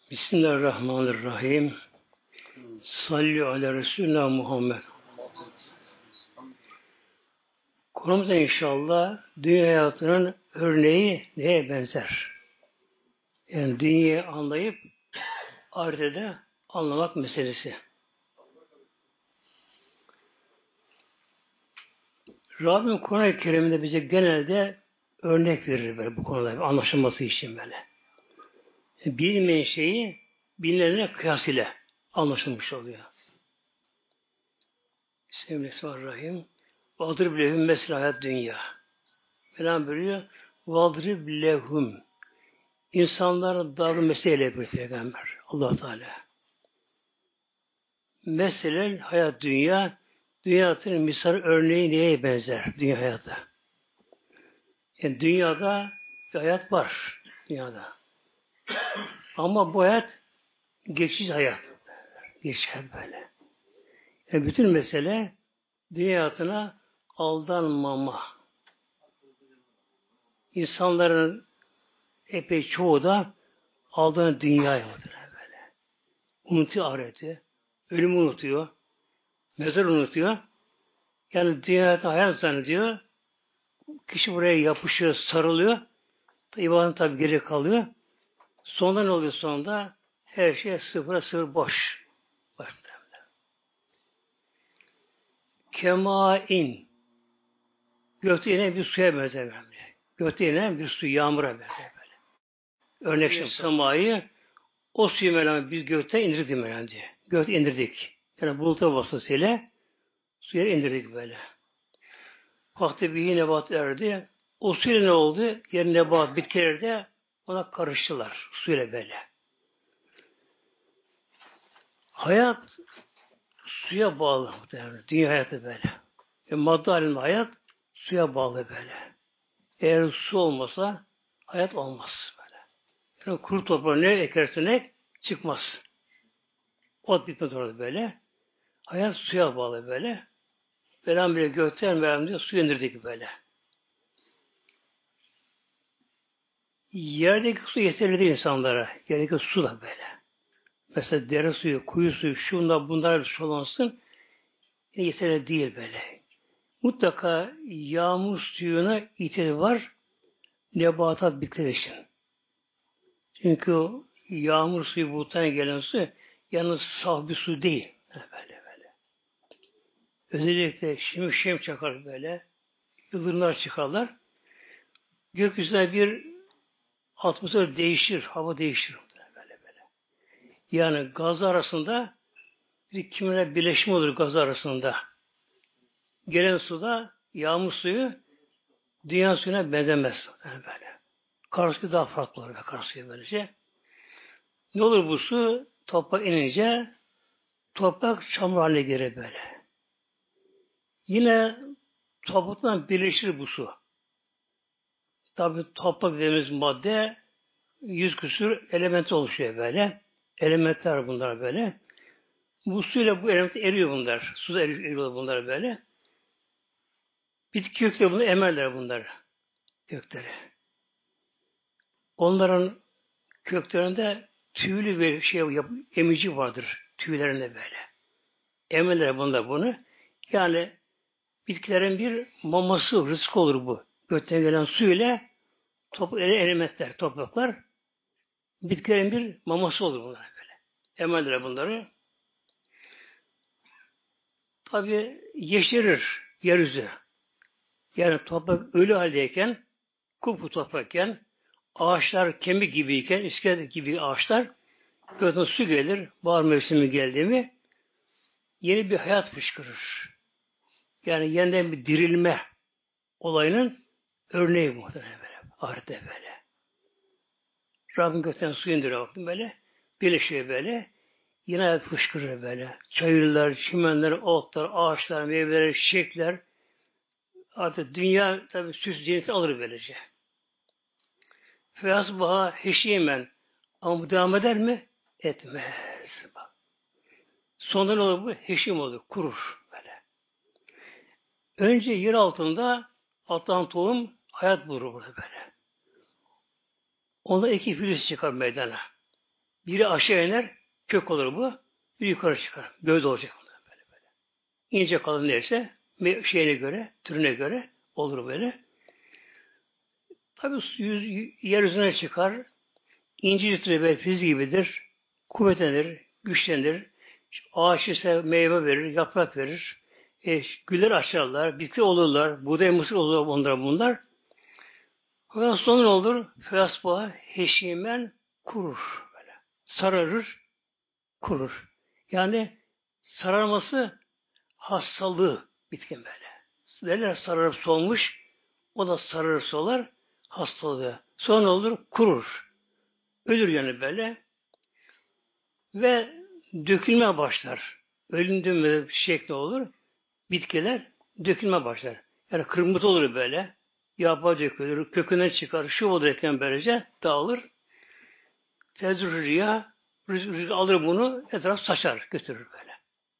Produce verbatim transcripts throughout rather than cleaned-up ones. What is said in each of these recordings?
Bismillahirrahmanirrahim. Salli ala Resulullah Muhammed. Konumuz da inşallah dünya hayatının örneği neye benzer? Yani dünyayı anlayıp ahirete anlamak meselesi. Rabbim Kur'an-ı Kerim'de bize genelde örnek verir böyle bu konuda anlaşılması için böyle. Bilmeyen şeyi bilinene kıyas ile anlaşılmış oluyor. Bismillahirrahmanirrahim. Vadrib lehum mesel hayat dünya. Mevlam buyuruyor. Vadrib lehum. İnsanlara darı mesele yapıyor Peygamber. Allah Teala. Mesele hayat dünya. Dünyanın misal örneği neye benzer? Dünya hayatı. Yani dünyada bir hayat var. Dünyada. Ama bu hayat geçici hayat. Geçici hayat böyle. Yani bütün mesele dünya hayatına aldanmama. İnsanların epey çoğu da aldanan dünyaya böyle. Unutuyor ahireti. Ölümü unutuyor. Mezar unutuyor. Yani dünyada hayat zannediyor. Kişi buraya yapışıyor, sarılıyor. İbadet tabi geri kalıyor. Sonunda ne oluyor sonunda? Her şey sıfıra sıfır boş. Başta. Kemain. Gökte inen bir suya benzer böyle. Gökte inen bir su, yağmura benzer böyle. Örnek şimdi semayı o suyu Mevlam biz gökte indirdik Mevlam diye. Gökte indirdik. Yani buluta vasıtasıyla suya indirdik böyle. Vakti bir nebat erdi. O suyla ne oldu? Yer nebat, bitkiler de ona karıştılar. Suyla böyle. Hayat suya bağlı. Dünya hayatı böyle. E, madde halinde hayat suya bağlı böyle. Eğer su olmasa hayat olmaz böyle. Yani kuru toprağa ne ekersen ek çıkmaz. Ot bitmez orada böyle. Hayat suya bağlı böyle. Velham bile gökten velham diyor su indirdik böyle. Yerdeki su yeterli değil insanlara. Yerdeki su da böyle. Mesela dere suyu, kuyu suyu, şunlar bunlar sulansın. Yeterli değil böyle. Mutlaka yağmur suyuna ihtiyacı var. Nebatat bitkiler için. Çünkü o yağmur suyu buluttan gelen su yalnız saf bir su değil. Böyle böyle. Özellikle şimşek şem çakar böyle. Yıldırımlar çıkarlar. Gökyüzüne bir atmosfer değişir. Hava değişir. Böyle böyle. Yani gaz arasında bir kimine birleşme olur gaz arasında. Gelen suda yağmur suyu dünya suyuna benzemez. Yani böyle. Kar suyu daha farklı olur. Kar suyu böylece. Ne olur bu su? Toprak inince toprak çamur haline gelir böyle. Yine topraktan birleşir bu su. Tabi toprak dediğimiz madde yüz küsur element oluşuyor böyle. Elementler bunlar böyle. Bu suyla bu element eriyor bunlar. Suda eriyor bunlar böyle. Bitki kökleri bunu emerler bunlar. Kökleri. Onların köklerinde tüylü bir şey yap, emici vardır. Tüylerinde böyle. Emerler bunlar bunu. Yani bitkilerin bir maması, rızkı olur bu. Gökten gelen su ile top, elementler, topraklar bitkilerin bir maması olur bunlar böyle. Emerler bunları. Tabi yeşerir yeryüzü. Yani toprak ölü haldeyken, kupkuru toprakken, ağaçlar kemik gibiyken, iskelet gibi ağaçlar gökten su gelir, bahar mevsimi geldi mi yeni bir hayat fışkırır. Yani yeniden bir dirilme olayının örneği muhtemelen böyle. Ahirette böyle. Rabbim gökten su indiriyor böyle. Birleşiyor böyle. Yine hayat fışkırır böyle. Çayırlar, çimenler, otlar, ağaçlar, meyveler, çiçekler. Artık dünya tabi süs cenneti alır böylece. Feyasbaha heşiyemen. Ama bu devam eder mi? Etmez. Bak. Sonunda ne olur bu? Heşim olur. Kurur böyle. Önce yer altında atlan tohum hayat bulur burada böyle. Onda iki filiz çıkar meydana. Biri aşağı iner, kök olur bu. Bir yukarı çıkar. Gövde olacak. Böyle böyle. İnce kalın neyse şeyine göre, türüne göre olur böyle. Tabi yüz, yeryüzüne çıkar. İncir ve fiz gibidir. Kuvvetlenir, güçlenir. Ağaç ise meyve verir, yaprak verir. E, güller açarlar, bitki olurlar. Buğday, mısır olur onlar bunlar. Fakat sonra ne olur? Fesba heşimen kurur. Böyle. Sararır, kurur. Yani sararması hastalığı bitkin böyle. Derler sararıp solmuş, o da sararır solar, hastalığı. Sonra ne olur? Kurur. Ölür yani böyle. Ve dökülme başlar. Ölümdü mü şekli olur. Bitkiler dökülme başlar. Yani kırmızı olur böyle. Yaprağı dökülür, kökünden çıkar. Şu olurken böylece dağılır. Tezür rüya, rüzgar alır bunu, etraf saçar, götürür böyle.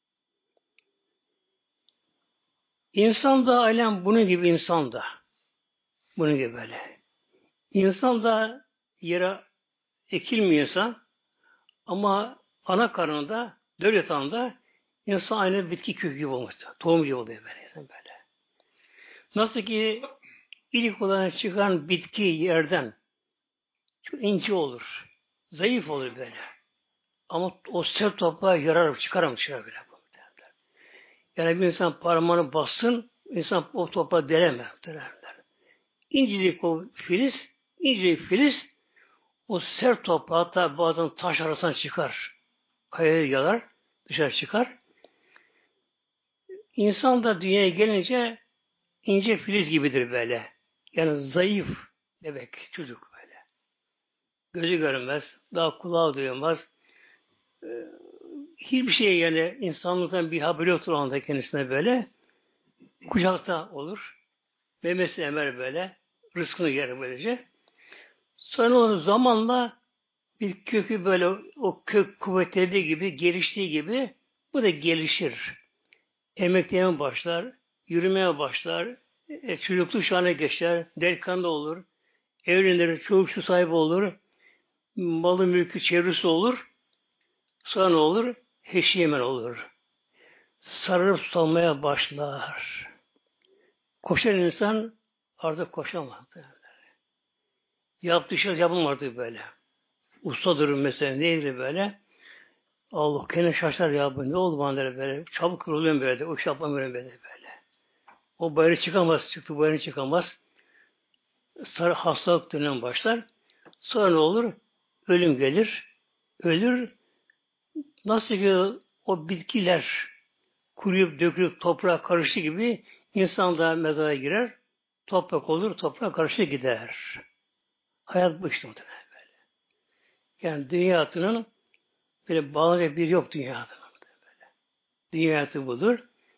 İnsan da alem bunun gibi insan da. Bunun gibi böyle. İnsan da yere ekilmiyor insan ama ana karnında, döl yatağında insan aynı bitki kökü gibi olmuştu. Tohum gibi oluyor böyle insan böyle. Nasıl ki ilk olarak çıkan bitki yerden çok ince olur. Zayıf olur böyle. Ama o sert toprağa yarar, çıkarım dışarı böyle. Yani bir insan parmağını bassın, insan o toprağı deleme. Derler. İncecik o filiz, incecik filiz o sert toprağı hatta bazen taş arasından çıkar. Kayaya yalar, dışarı çıkar. İnsan da dünyaya gelince ince filiz gibidir böyle. Yani zayıf bebek, çocuk böyle. Gözü görünmez, daha kulağı duyulmaz. Ee, hiçbir şey yani insanlıktan bir haberi yoktur o anda kendisine böyle. Kucakta olur. Memesi emer böyle. Rızkını yer böylece. Sonra onu zamanla bir kökü böyle o kök kuvvetlediği gibi, geliştiği gibi bu da gelişir. Emeklemeye başlar, yürümeye başlar, e, çocukluk çağına geçer, delikanlı olur, evlenir, çocuk şu sahibi olur, malı mülkü çevresi olur, sonra ne olur? Heşiyemen olur. Sarılıp solmaya başlar. Koşan insan artık koşamaz. Yaptığı şey yapılmadı böyle. Ustadır mesela neydi böyle? Allah kendine şaşar ya bu ne oldu bana der böyle. Çabuk kırılıyorum böyle de. O iş yapamıyorum böyle böyle. O bayrağı çıkamaz. Çıktı bayrağı çıkamaz. Sarı hastalık dönemi başlar. Sonra ne olur? Ölüm gelir. Ölür. Nasıl ki o bitkiler kuruyup dökülüp toprağa karıştı gibi insan da mezara girer. Toprak olur. Toprağa karışır gider. Hayat bu işte muhtemelen böyle. Yani dünyasının böyle bağlanacak bir yok dünyada. Dünya hayatı budur.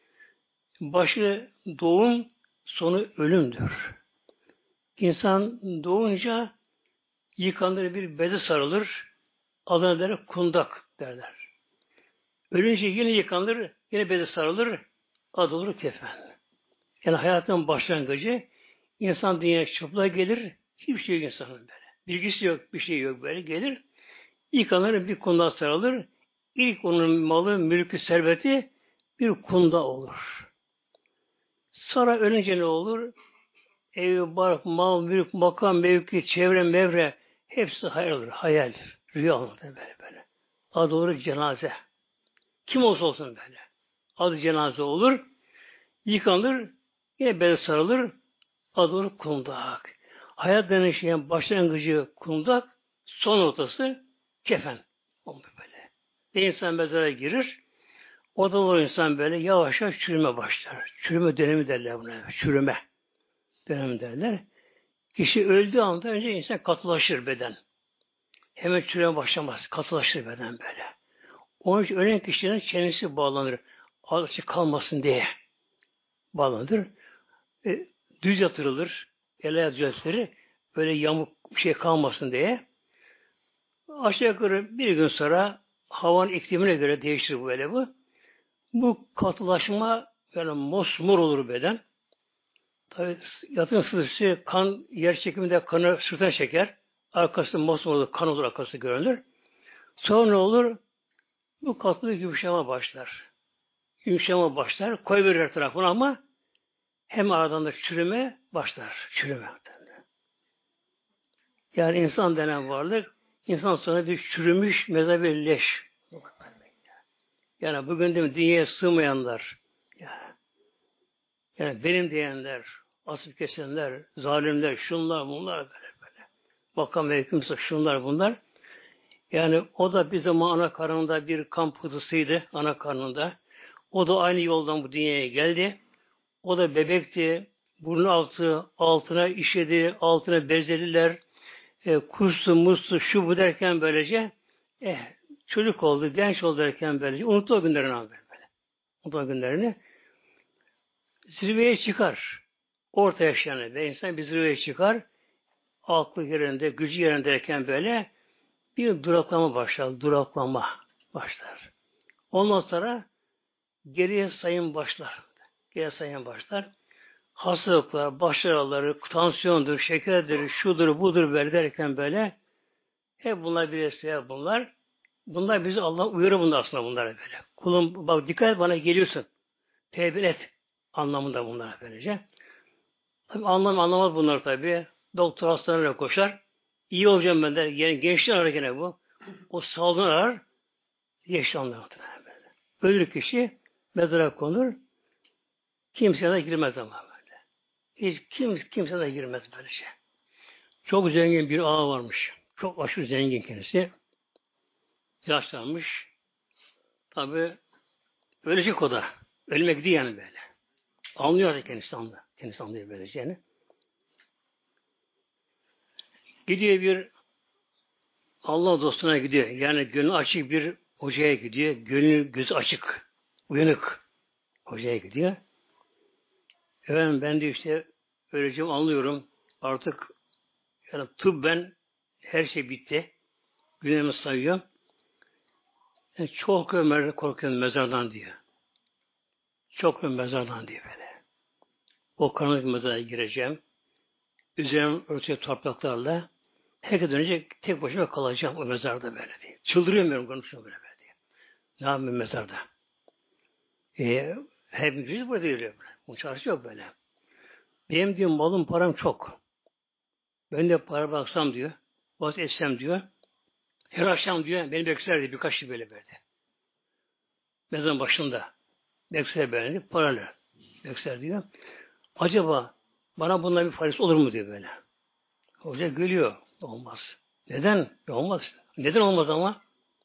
Başı doğum, sonu ölümdür. İnsan doğunca yıkanır bir beze sarılır. Adına derler kundak derler. Ölünce yine yıkanır, yine beze sarılır. Adı olur kefen. Yani hayatın başlangıcı insan dünyaya çıplak gelir. Hiçbir şey yok insanın böyle. Bilgisi yok, bir şey yok böyle. Gelir, yıkanır, bir kundağa sarılır. İlk onun malı, mülkü, serveti bir kunda olur. Sonra ölünce ne olur? Ev, bark, mal, mülk, makam, mevki, çevre, mevre hepsi hayal olur. Hayal. Rüya olur böyle böyle. Adı olur cenaze. Kim olsa olsun böyle. Adı cenaze olur. Yıkanır. Yine bel sarılır. Adı olur kundak. Hayat denen şeyin başlangıcı kundak. Son ortası kefen. Olur böyle. Ve insan mezara girir. O da olur insan böyle yavaş yavaş çürüme başlar. Çürüme dönemi derler buna. Çürüme dönemi derler. Kişi öldüğü anda önce insan katılaşır beden. Hemen çürüme başlamaz. Katılaşır beden böyle. Onun için ölen kişinin çenesi bağlanır. Ağzı kalmasın diye bağlanır. E, düz yatırılır. El ayak düzeltilir. Böyle yamuk bir şey kalmasın diye. Aşağı yukarı bir gün sonra havanın iklimine göre değişir böyle bu. Bu katılaşma yani mosmor olur beden. Tabi yatın ısısı kan yer çekiminde kanı sırtına çeker. Arkası mosmor olur, kan olur arkası görünür. Sonra olur? Bu katılık yumuşama başlar. Yumuşama başlar. Koyverir her tarafına ama hem aradan da çürüme başlar. Çürüme. Yani insan denen varlık insan sonra bir çürümüş mezar bir leş. Yani bugün de dünyaya sığmayanlar, yani, yani benim diyenler, asıp kesenler, zalimler, şunlar bunlar böyle böyle. Makam ve hükümse şunlar bunlar. Yani o da bir zaman ana karnında bir kan pıhtısıydı, ana karnında. O da aynı yoldan bu dünyaya geldi. O da bebekti. Burnu altı altına işedi, altına bezeliler, e, kustu, mustu, şu bu derken böylece eh, çocuk oldu, genç oldu derken böylece unuttu o günlerini abi böyle. Unuttu o günlerini. Zirveye çıkar. Orta yaşayan ve insan bir zirveye çıkar. Aklı yerinde, gücü yerindeyken böyle bir duraklama başlar. Duraklama başlar. Ondan sonra geriye sayım başlar. Geriye sayım başlar. Hastalıklar, baş ağrıları, tansiyondur, şekerdir, şudur, budur böyle derken böyle hep bunlar birleşiyor bunlar. Bunlar bizi Allah uyarır bunlar aslında bunlar böyle. Kulum bak dikkat et bana geliyorsun. Tevbe et anlamında bunlar böylece. Tabi anlam anlamaz bunlar tabi. Doktor hastaneye koşar. İyi olacağım ben der. Yani gençler arar gene bu. O sağlığını arar. Yaşlanlar böyle. Ölür kişi mezara konur. Kimseye de girmez ama böyle. Hiç kim, kimse de girmez böyle şey. Çok zengin bir ağa varmış. Çok aşırı zengin kendisi. Yaşlanmış. Tabi ölecek o da. Ölmek değil yani böyle. Anlıyor da kendisi anlıyor. Kendisi anlıyor böyleceğini. Gidiyor bir Allah dostuna gidiyor. Yani gönlü açık bir hocaya gidiyor. Gönlü gözü açık. Uyanık hocaya gidiyor. Efendim ben de işte öleceğim anlıyorum. Artık yani tıbben her şey bitti. Günlerimi sayıyor. Yani çok ömer korkuyorum mezardan diyor. Çok ömer mezardan diyor böyle. O karanlık mezara gireceğim. Üzerim örtüye topraklarla. Herkes dönecek, tek başıma kalacağım o mezarda böyle diye. Çıldırıyorum ben konuşuyorum böyle, böyle diye. Ne yapayım mezarda? E, hepimiz burada yürüyor. Bu çarşı yok böyle. Benim diyor malım param çok. Ben de para baksam diyor. Vaz etsem diyor. Her akşam diyor beni beklerdi birkaç şey böyle böyle. Mezarın başında. Bekler böyle paralı. Bekler diyor. Acaba bana bundan bir faydası olur mu diyor böyle. Hoca gülüyor. Olmaz. Neden? Olmaz. Neden olmaz ama?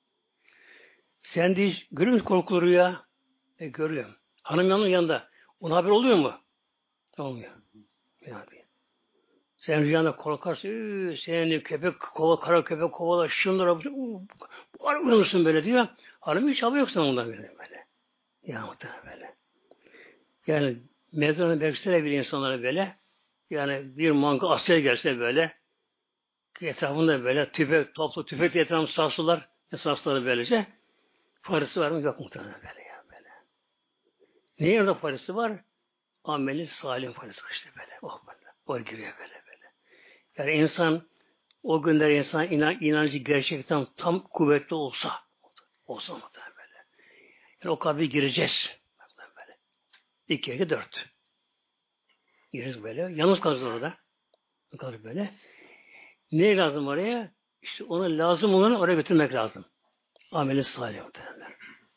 Sen de hiç görüyor musun korkulu rüya? E, görüyorum. Hanım yanının yanında. Ona haber oluyor mu? Olmuyor. Yani. Sen rüyanda korkarsın. Üü, senin köpek kova, kara köpek kovala, şunlara bu ara uyanırsın böyle diyor. Hanım hiç haber yoksa ondan böyle. böyle. Ya muhtemelen böyle. Yani mezarını bekçilere bir insanlara böyle. Yani bir manga asker gelse böyle. Etrafında böyle tüfek, toplu tüfek etrafında sarsılar. Esasları böylece. Farisi var mı? Yok muhtemelen böyle ya böyle. Neyin orada farisi var? Ameli salim farisi işte böyle. Oh böyle. O giriyor böyle böyle. Yani insan o günler insan inan, inancı gerçekten tam kuvvetli olsa olsa muhtemelen böyle. Yani o kabri gireceğiz. Böyle. İki, iki, dört. Gireriz böyle. Yalnız kalırız orada. Kalır böyle. Neye lazım oraya? İşte ona lazım olanı oraya götürmek lazım. Ameli salih muhtemelen.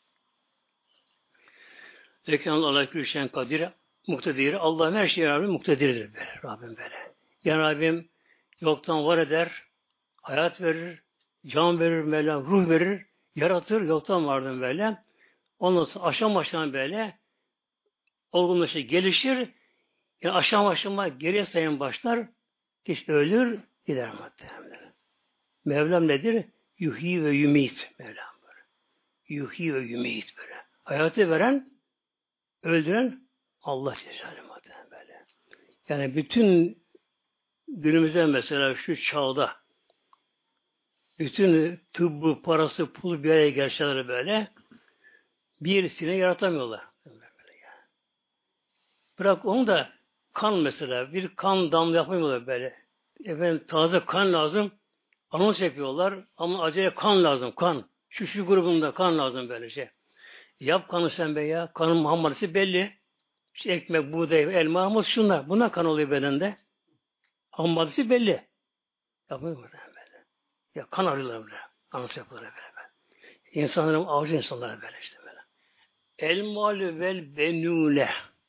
Lekin Allah külşen kadir muktedir. Allah'ın her şeye Rabbim muktedirdir böyle. Rabbim böyle. Yani Rabbim yoktan var eder, hayat verir, can verir, Mevlam ruh verir, yaratır, yoktan vardır böyle. Ondan sonra aşama aşama böyle olgunlaşır, gelişir. Yani aşama aşama geriye sayım başlar. Kişi ölür, gider muhtemelen. Mevlam nedir? Yuhyi ve yumit Mevlam böyle. Yuhyi ve yumit böyle. Hayatı veren, öldüren Allah Celle böyle. Yani bütün günümüzde mesela şu çağda bütün tıbbı, parası, pulu bir araya gelseler böyle bir sinek yaratamıyorlar. Böyle yani. Bırak onu da kan mesela bir kan damla yapamıyorlar böyle. Efendim taze kan lazım. Anons yapıyorlar ama acele kan lazım, kan. Şu şu grubunda kan lazım böylece. Yap kanı sen be ya. Kanın muhammadesi belli. İşte ekmek, buğday, elma, armut şunlar. Bunlar kan oluyor bedende. Ham maddesi belli. Yapmıyor mu böyle? Ya kan arıyorlar böyle. Anons yapıyorlar böyle. böyle. İnsanların avcı insanlara böyle işte böyle. El malü vel benule.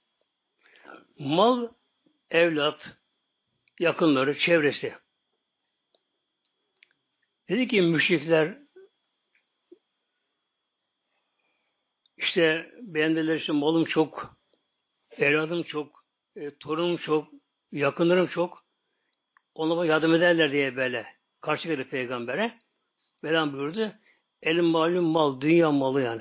Mal, evlat, yakınları, çevresi. Dedi ki müşrikler işte beğendiler işte malım çok, evladım çok, e, torunum çok, yakınlarım çok. Ona yardım ederler diye böyle karşı geldi peygambere. Mevlam buyurdu. El malum mal, dünya malı yani.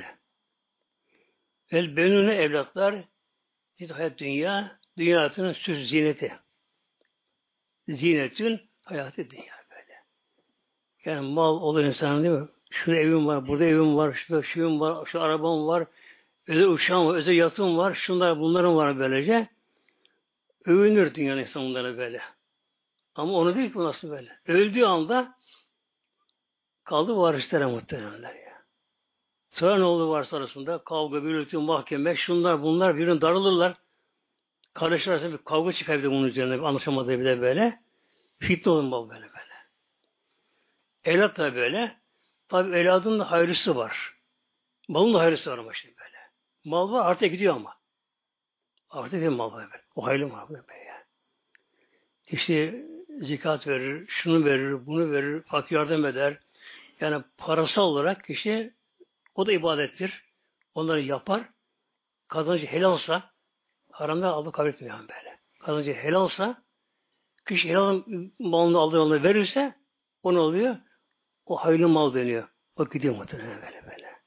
El benune evlatlar, zid hayat dünya, dünya hayatının süs zineti. Zinetün hayatı dünya böyle. Yani mal olur insan değil mi? Şurada evim var, burada evim var, şurada şuyum var, şu arabam var, özel uçağım var, özel yatım var, şunlar bunların var böylece. Övünür dünyanın insanlara böyle. Ama onu değil ki nasıl böyle. Öldüğü anda kaldı varishlere muhtemelenler ya. Sonra ne oldu var sonrasında? Kavga, gürültü, mahkeme, şunlar bunlar birbirine darılırlar. Kardeşler arasında bir kavga çıkar bir de bunun üzerine. Bir anlaşamadığı bir de böyle. Fitne olur bal böyle böyle. Evlat da böyle. Tabi evladın da hayırlısı var. Malın da hayırlısı var ama şimdi böyle. Mal var artık gidiyor ama. Artık gidiyor mal var böyle. O hayırlı mal böyle yani. İşte zekat verir, şunu verir, bunu verir, fakir yardım eder. Yani parasal olarak kişi o da ibadettir. Onları yapar. Kazancı helalsa haramdan aldığı kabul etmiyor yani böyle. Kazancı helalsa kişi helal malını aldığı malını verirse o ne oluyor? O hayırlı mal deniyor. O gidiyor muhtemelen böyle böyle.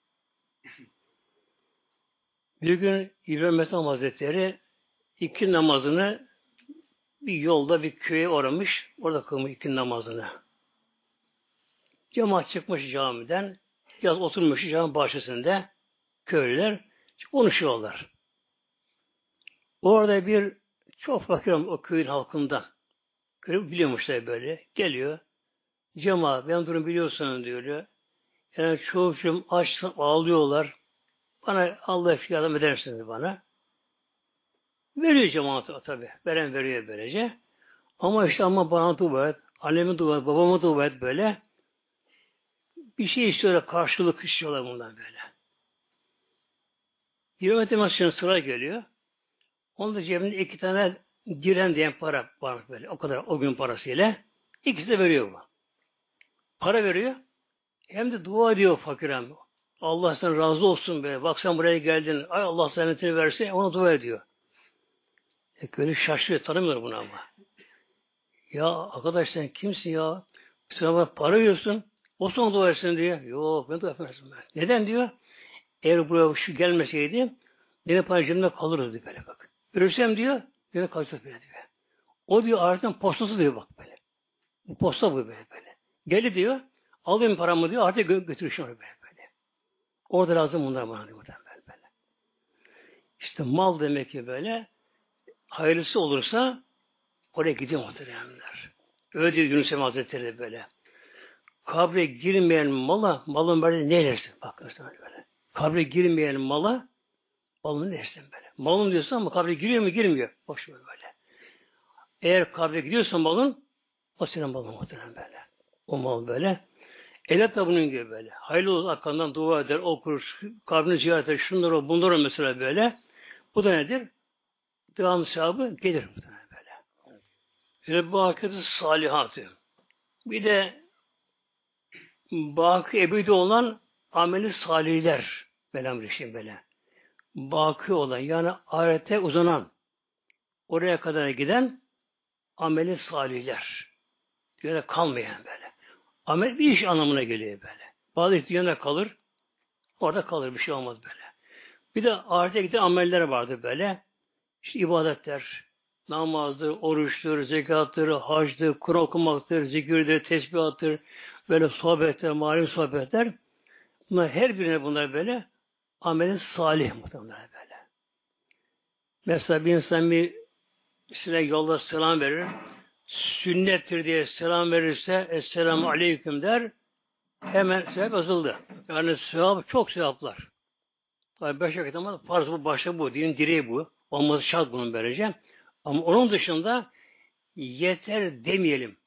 Bir gün İbrahim Mesih Hazretleri iki namazını bir yolda bir köye uğramış. Orada kılmış iki namazını. Cemaat çıkmış camiden. Biraz oturmuş cami bahçesinde köylüler konuşuyorlar. Orada bir çok fakir o köyün halkından. Köy biliyormuşlar böyle. Geliyor. Cemaat ben durum biliyorsun diyor. Yani çocuğum aç ağlıyorlar. Bana Allah aşkına yardım eder misiniz bana? Veriyor cemaat tabi. Veren veriyor böylece. Ama işte ama bana dua et. Anneme dua et. Babama dua et böyle. Bir şey istiyorlar. Karşılık istiyorlar bundan böyle. yirmi temasının sıra geliyor. Onun da cebinde iki tane diren diyen para var böyle. O kadar o gün parasıyla. İkisi de veriyor bu. Para veriyor. Hem de dua ediyor fakirem. Allah sen razı olsun be. Bak sen buraya geldin. Ay Allah senetini versin. Ona dua ediyor. E köylü şaşırıyor. Tanımıyor bunu ama. Ya arkadaş sen kimsin ya? Sen bana para veriyorsun. O sana dua etsin diyor. Yok ben dua etmezim ben. Neden diyor? Eğer buraya şu gelmeseydi benim para cebimde kalırdı diyor böyle bak. Ölürsem diyor benim kalacak böyle diyor. O diyor artık postası diyor bak böyle. Bu posta bu böyle böyle. Geldi diyor. Alayım paramı diyor. Artık gö götürür şunu böyle böyle. Orada lazım bunlar bana diyor. Böyle böyle. İşte mal demek ki böyle hayırlısı olursa oraya gidiyor muhteremler. Öyle diyor Yunus Emre Hazretleri de böyle. Kabre girmeyen mala malın böyle ne edersin? Bak böyle. Kabre girmeyen mala malın ne edersin böyle. Malın diyorsun ama kabre giriyor mu girmiyor. Boş ver böyle. Eğer kabre gidiyorsan malın o senin malın muhterem böyle. O mal böyle. Evlat da bunun gibi böyle. Hayırlı olsun arkandan dua eder, okur, kabrini ziyaret eder, şunları bunları mesela böyle. Bu da nedir? Devamlı sahibi gelir muhtemelen böyle. Ve bu hakikati salihatı. Bir de baki ebedi olan ameli salihler. Böyle şey böyle. Baki olan yani ahirete uzanan oraya kadar giden ameli salihler. Böyle kalmayan böyle. Amel bir iş anlamına geliyor böyle. Bazı iş dünyada kalır. Orada kalır bir şey olmaz böyle. Bir de ahirete giden ameller vardır böyle. İşte ibadetler, namazdır, oruçtur, zekattır, hacdır, Kur'an okumaktır, zikirdir, tesbihattır, böyle sohbetler, malum sohbetler. Bunlar her birine bunlar böyle ameli salih muhtemelen böyle. Mesela bir insan bir size yolda selam verir. sünnettir diye selam verirse Esselamu Aleyküm der. Hemen sevap yazıldı. Yani sevap çok sevaplar. Tabi beş vakit ama farz bu, başta bu. Dinin direği bu. Olması şart bunun böylece. Ama onun dışında yeter demeyelim.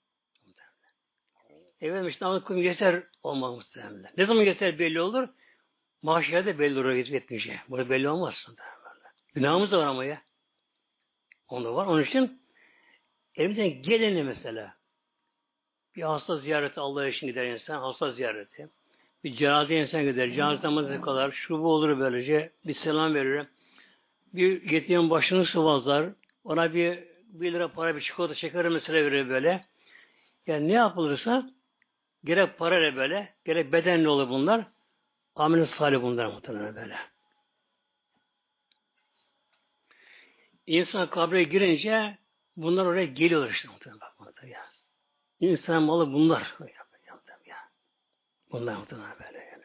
Evet işte namaz kılın yeter olmaz muhtemelen. Ne zaman yeter belli olur? Mahşerde belli olur yetmeyeceği. Burada belli olmaz. Günahımız da var ama ya. Onda var. Onun için elimizden geleni mesela bir hasta ziyareti Allah için gider insan. Hasta ziyareti. Bir cenaze insan gider. Cenaze namazı kadar. Şu bu olur böylece. Bir selam verir. Bir yetimin başını sıvazlar. Ona bir bir lira para bir çikolata şeker mesela verir böyle. Yani ne yapılırsa gerek parayla böyle, gerek bedenli olur bunlar. Amel-i salih bunlar muhtemelen böyle. İnsan kabre girince bunlar oraya geliyorlar işte muhtemelen. Bak, ya. İnsan malı bunlar. Ya. Bunlar muhtemelen böyle yani.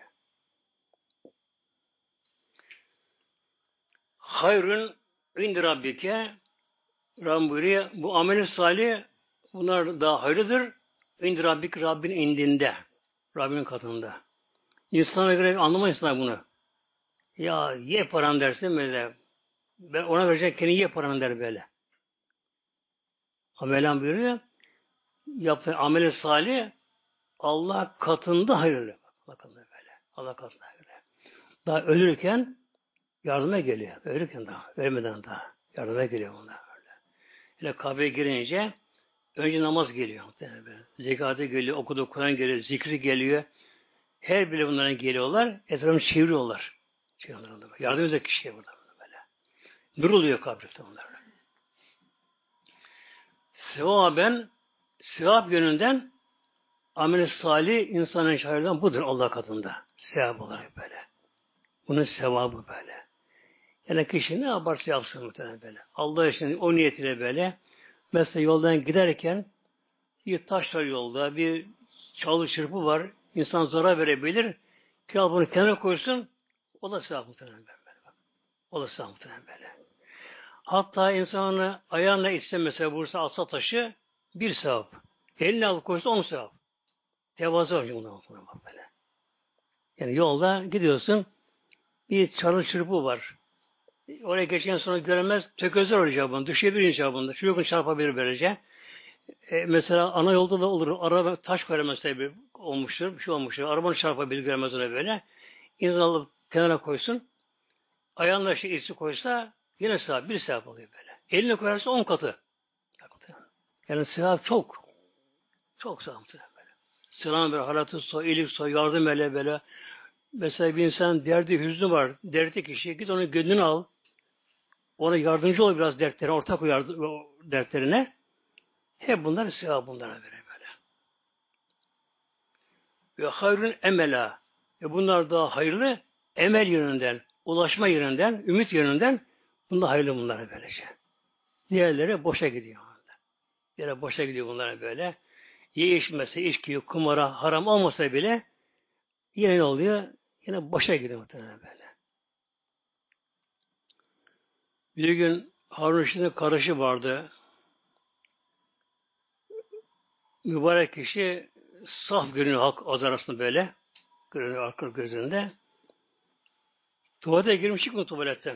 Hayrun indi Rabbike Rabbim buyuruyor. Bu amel-i salih bunlar daha hayırlıdır. İndi Rabbik Rabbin indinde. Rabbinin katında. İnsana göre anlamayınlar bunu. Ya ye paran dersin böyle. Ben ona verecek kendi ye paranı der böyle. Mevlam buyuruyor. Yaptığı amel-i salih Allah katında hayırlı. Allah katında böyle. Allah katında hayırlı. Daha ölürken yardıma geliyor. Ölürken daha. Ölmeden daha. Yardıma geliyor bunlar böyle. Hele kabreye girince önce namaz geliyor. Zekatı geliyor. Okuduğu Kur'an geliyor. Zikri geliyor. Her biri bunların geliyorlar. Etrafını çeviriyorlar. Çeviriyorlar. Yardım edecek kişiye burada böyle. Nur oluyor kabirde bunlar. Sevaben sevap yönünden amel-i salih insanın şahırdan budur Allah katında. Sevap olarak böyle. Bunun sevabı böyle. Yani kişi ne yaparsa yapsın muhtemelen böyle. Allah için o niyetiyle böyle. Mesela yoldan giderken bir taş var yolda, bir çalı çırpı var. İnsan zarar verebilir. Kral bunu kenara koysun. O da sevap muhtemelen böyle. O da sevap muhtemelen böyle. Hatta insanı ayağına itse mesela vursa atsa taşı bir sevap. Eline alıp koysa on sevap. Tevazu var bundan böyle. Yani yolda gidiyorsun bir çalı çırpı var. Oraya geçen sonra göremez tökezler olacak bunu. Düşebilir icabında. Çocukun çarpabilir böylece. E, mesela ana yolda da olur. Araba taş koyar mesela bir olmuştur. Bir şey olmuştur. Arabanı çarpabilir göremez ona böyle. İnsan alıp kenara koysun. Ayağına şey içi koysa yine sevap. Bir sevap oluyor böyle. Eline koyarsa on katı. Yani sevap çok. Çok sevaptır böyle. Selam ver, halatı sor, iyilik sor, yardım ele böyle. Mesela bir insan derdi, hüznü var. Dertli kişi git onun gönlünü al. Ona yardımcı ol biraz dertlerine, ortak o, yardım, o dertlerine. Hep bunlar sevap bunlara verir böyle. Ve hayrun emela. Ve bunlar daha hayırlı emel yönünden, ulaşma yönünden, ümit yönünden bunlar hayırlı bunlara böylece. Diğerleri boşa gidiyor. Diğerleri boşa gidiyor bunlara böyle. Ye içmese, içki, kumara, haram olmasa bile yine ne oluyor? Yine boşa gidiyor muhtemelen böyle. Bir gün Harun Reşit'in kardeşi vardı. Mübarek kişi saf görünüyor halk az arasında böyle. Görünüyor arka gözünde. Tuvalete girmiş çıkmıyor tuvaletten.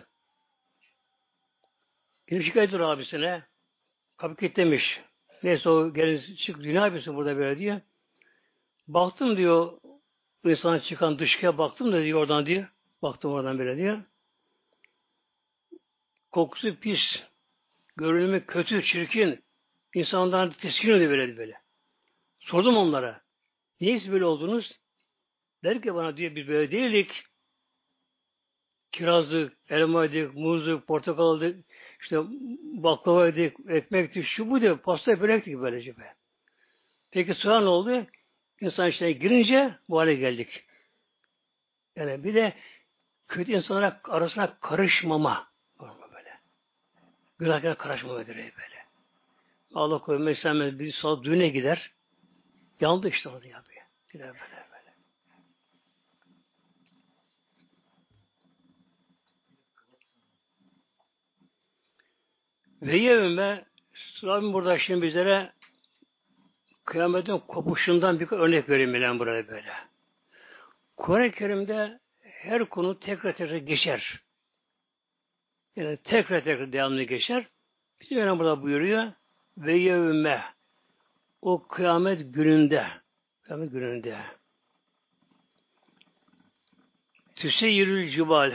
Girmiş şikayet ediyor abisine. Kapı kilitlemiş. Neyse o gelin çık. Ne yapıyorsun burada böyle diyor. Baktım diyor. Bu insana çıkan dışkıya baktım da diyor oradan diyor. Baktım oradan böyle diyor. Kokusu pis. Görünümü kötü, çirkin. İnsanlardan tiskin ediyor böyle böyle. Sordum onlara. Niye siz böyle oldunuz? Der ki bana diyor biz böyle değildik. Kirazlık, elmaydık, muzluk, portakaldık, işte baklavaydık, ekmektik, şu bu diyor, pasta börektik böylece be. Peki sonra ne oldu? İnsan içine girince bu hale geldik. Yani bir de kötü insanlara arasına karışmama. Böyle. Günahkara karışmama diyor böyle. Allah koyuyor. Mesela bir saat düğüne gider. Yandı işte onu yapıyor. Gider böyle böyle. Ve yevme Rabbim burada şimdi bizlere kıyametin kopuşundan bir örnek vereyim ben buraya böyle. Kur'an-ı Kerim'de her konu tekrar tekrar geçer. Yani tekrar tekrar devamlı geçer. Bizim Mevlam burada buyuruyor. Ve yevme o kıyamet gününde kıyamet gününde tüseyyirül cibal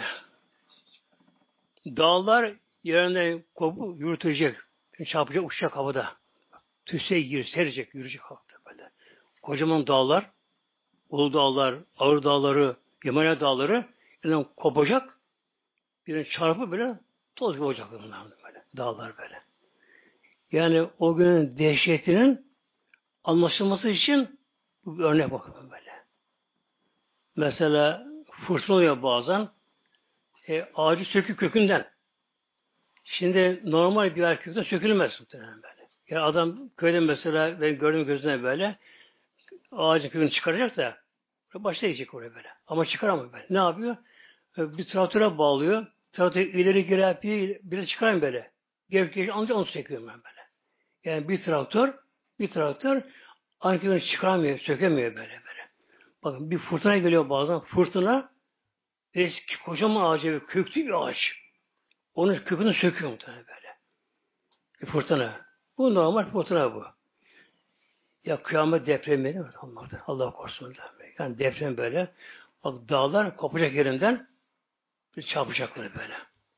dağlar yerinden kopup yürütecek. Çarpacak, uçacak havada. Tüseyyir, serecek, yürüyecek havada böyle. Kocaman dağlar, Ulu dağlar, Ağır dağları, Himalaya dağları yerinden kopacak. Birine çarpıp böyle toz gibi olacak bunlar böyle. Dağlar böyle. Yani o günün dehşetinin anlaşılması için bu bir örnek bakın böyle. Mesela fırtına oluyor bazen. E, ağacı söküp kökünden. Şimdi normal bir ağaç kökünden sökülmez muhtemelen böyle. Yani adam köyde mesela ben gördüğüm gözüne böyle ağacın kökünü çıkaracak da başta yiyecek oraya böyle. Ama çıkaramıyor böyle. Ne yapıyor? E, bir traktöre bağlıyor. Traktör ileri geri yapıyor. Bir de çıkarayım böyle. Geri geri ancak onu söküyorum ben böyle. Yani bir traktör bir traktör aynı kökünü çıkaramıyor, sökemiyor böyle böyle. Bakın bir fırtına geliyor bazen. Fırtına eski kocaman ağacı, köklü bir ağaç. Onun kökünü söküyor muhtemelen böyle. Bir fırtına. Bu normal fırtına bu. Ya kıyamet depremi değil mi? Allah korusun. Yani deprem böyle. Bak dağlar kopacak yerinden bir çarpacakları böyle.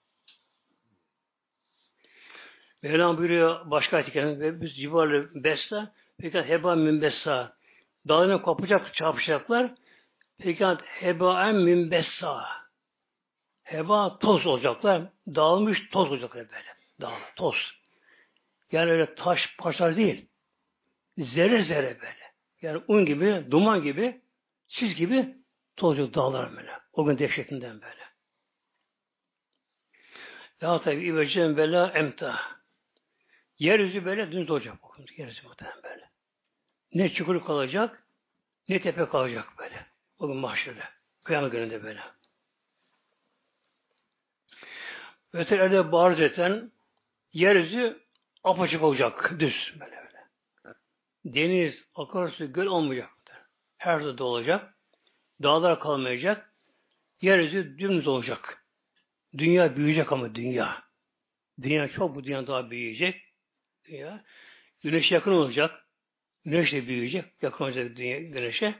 Mevlam buyuruyor başka ayet-i ve biz civarlı bessa fakat heba min bessa dağlarına kopacak çarpacaklar fakat heba min bessa heba toz olacaklar. Dağılmış toz olacaklar böyle. Dağ, toz. Yani öyle taş parçalar değil. Zerre zerre böyle. Yani un gibi, duman gibi, sis gibi tozcuk dağlar böyle. O gün dehşetinden böyle. Ya tabi İbecen vela emta. Yeryüzü böyle dümdüz olacak. Yeryüzü muhtemelen böyle. Ne çukur kalacak, ne tepe kalacak böyle. O gün mahşerde. Kıyamet gününde böyle. Ötelerde barz eten yeryüzü apaçık olacak. Düz böyle böyle. Deniz, akarsu, göl olmayacak. Her yerde olacak. Dağlar kalmayacak. Yeryüzü dümdüz olacak. Dünya büyüyecek ama dünya. Dünya çok bu dünya daha büyüyecek. Dünya. Güneş yakın olacak. Güneş de büyüyecek. Yakın olacak dünya, güneşe.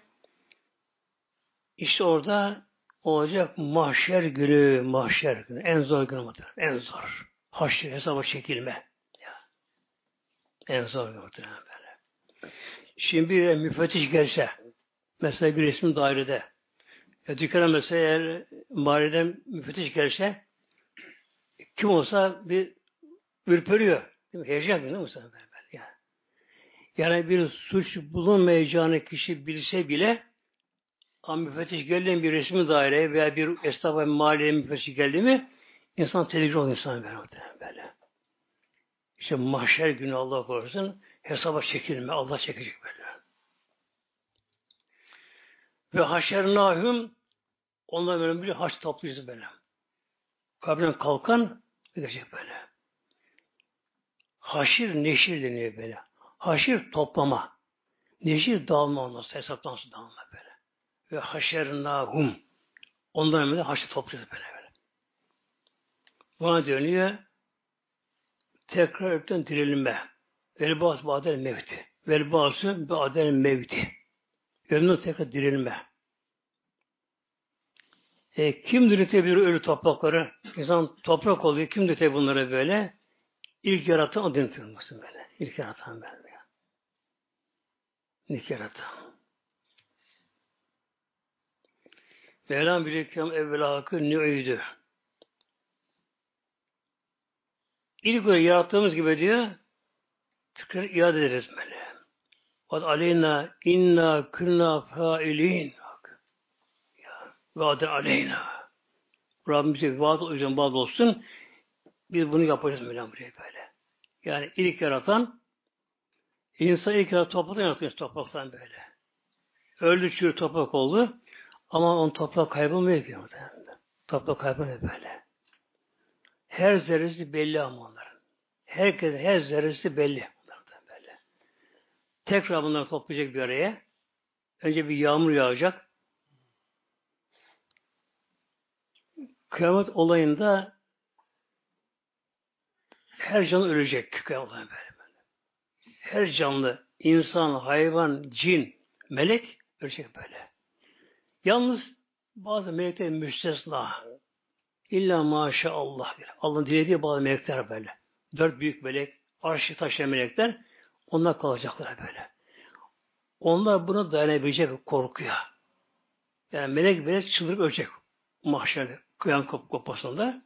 İşte orada olacak mahşer günü, mahşer günü. En zor günü muhtemelen. En zor. Haşr hesaba çekilme. Ya. En zor günü muhtemelen böyle. Şimdi bir müfettiş gelse, mesela bir resmi dairede, ya dükkana mesela eğer mahalleden müfettiş gelse, kim olsa bir ürperiyor. Değil mi? Heyecan yapıyor değil mi sana böyle? Yani. yani bir suç bulunmayacağını kişi bilse bile ama müfettiş geldiğinde bir resmi daireye veya bir esnaf ve mahalleye müfettiş geldi mi insan tedirgin oluyor insan böyle. böyle. İşte mahşer günü Allah korusun hesaba çekilme. Allah çekecek böyle. Ve haşernâhüm onlar böyle bir haç topluyoruz böyle. Kabrinden kalkan gidecek böyle. Haşir neşir deniyor böyle. Haşir toplama. Neşir dağılma olması, hesaplansın dağılma böyle. Ve haşernâhum. Onların böyle haşir topluyoruz böyle böyle. Buna dönüyor tekrar öpten dirilme. Velbâs ba'del mevti. Velbâsü ba'del mevti. Ölümden tekrar dirilme. E, kim diriltebilir ölü toprakları? İnsan toprak oluyor. Kim diriltebilir bunları böyle? İlk yaratan o diriltilmesi böyle. İlk yaratan böyle. İlk yaratan. Mevlam bilirken evvela hakkı nü'üydü. İlk olarak yarattığımız gibi diyor, tekrar iade ederiz böyle. Ve aleyna inna kılna failin. Ve aden aleyna. Rabbimize vaat o yüzden vaat olsun. Biz bunu yapacağız Mevlam buraya böyle. Yani ilk yaratan insan ilk yaratan topraktan yaratıyor topraktan böyle. Öldü çürü toprak oldu. Ama on toprak kaybolmuyor ki. Toprak kaybolmuyor böyle. Her zerresi belli ama onların. Herkes, her zerresi belli. Böyle. Tekrar bunları toplayacak bir araya. Önce bir yağmur yağacak. Kıyamet olayında her canlı ölecek. Kıyamet olayında böyle. Her canlı, insan, hayvan, cin, melek ölecek böyle. Yalnız bazı melekler müstesna. İlla maşallah. Allah'ın dilediği bazı melekler böyle. Dört büyük melek, arşı taşıyan melekler, onlar kalacaklar böyle. Onlar buna dayanabilecek korkuya. Yani melek melek çıldırıp ölecek. Mahşerde, kıyamet kop kopmasında.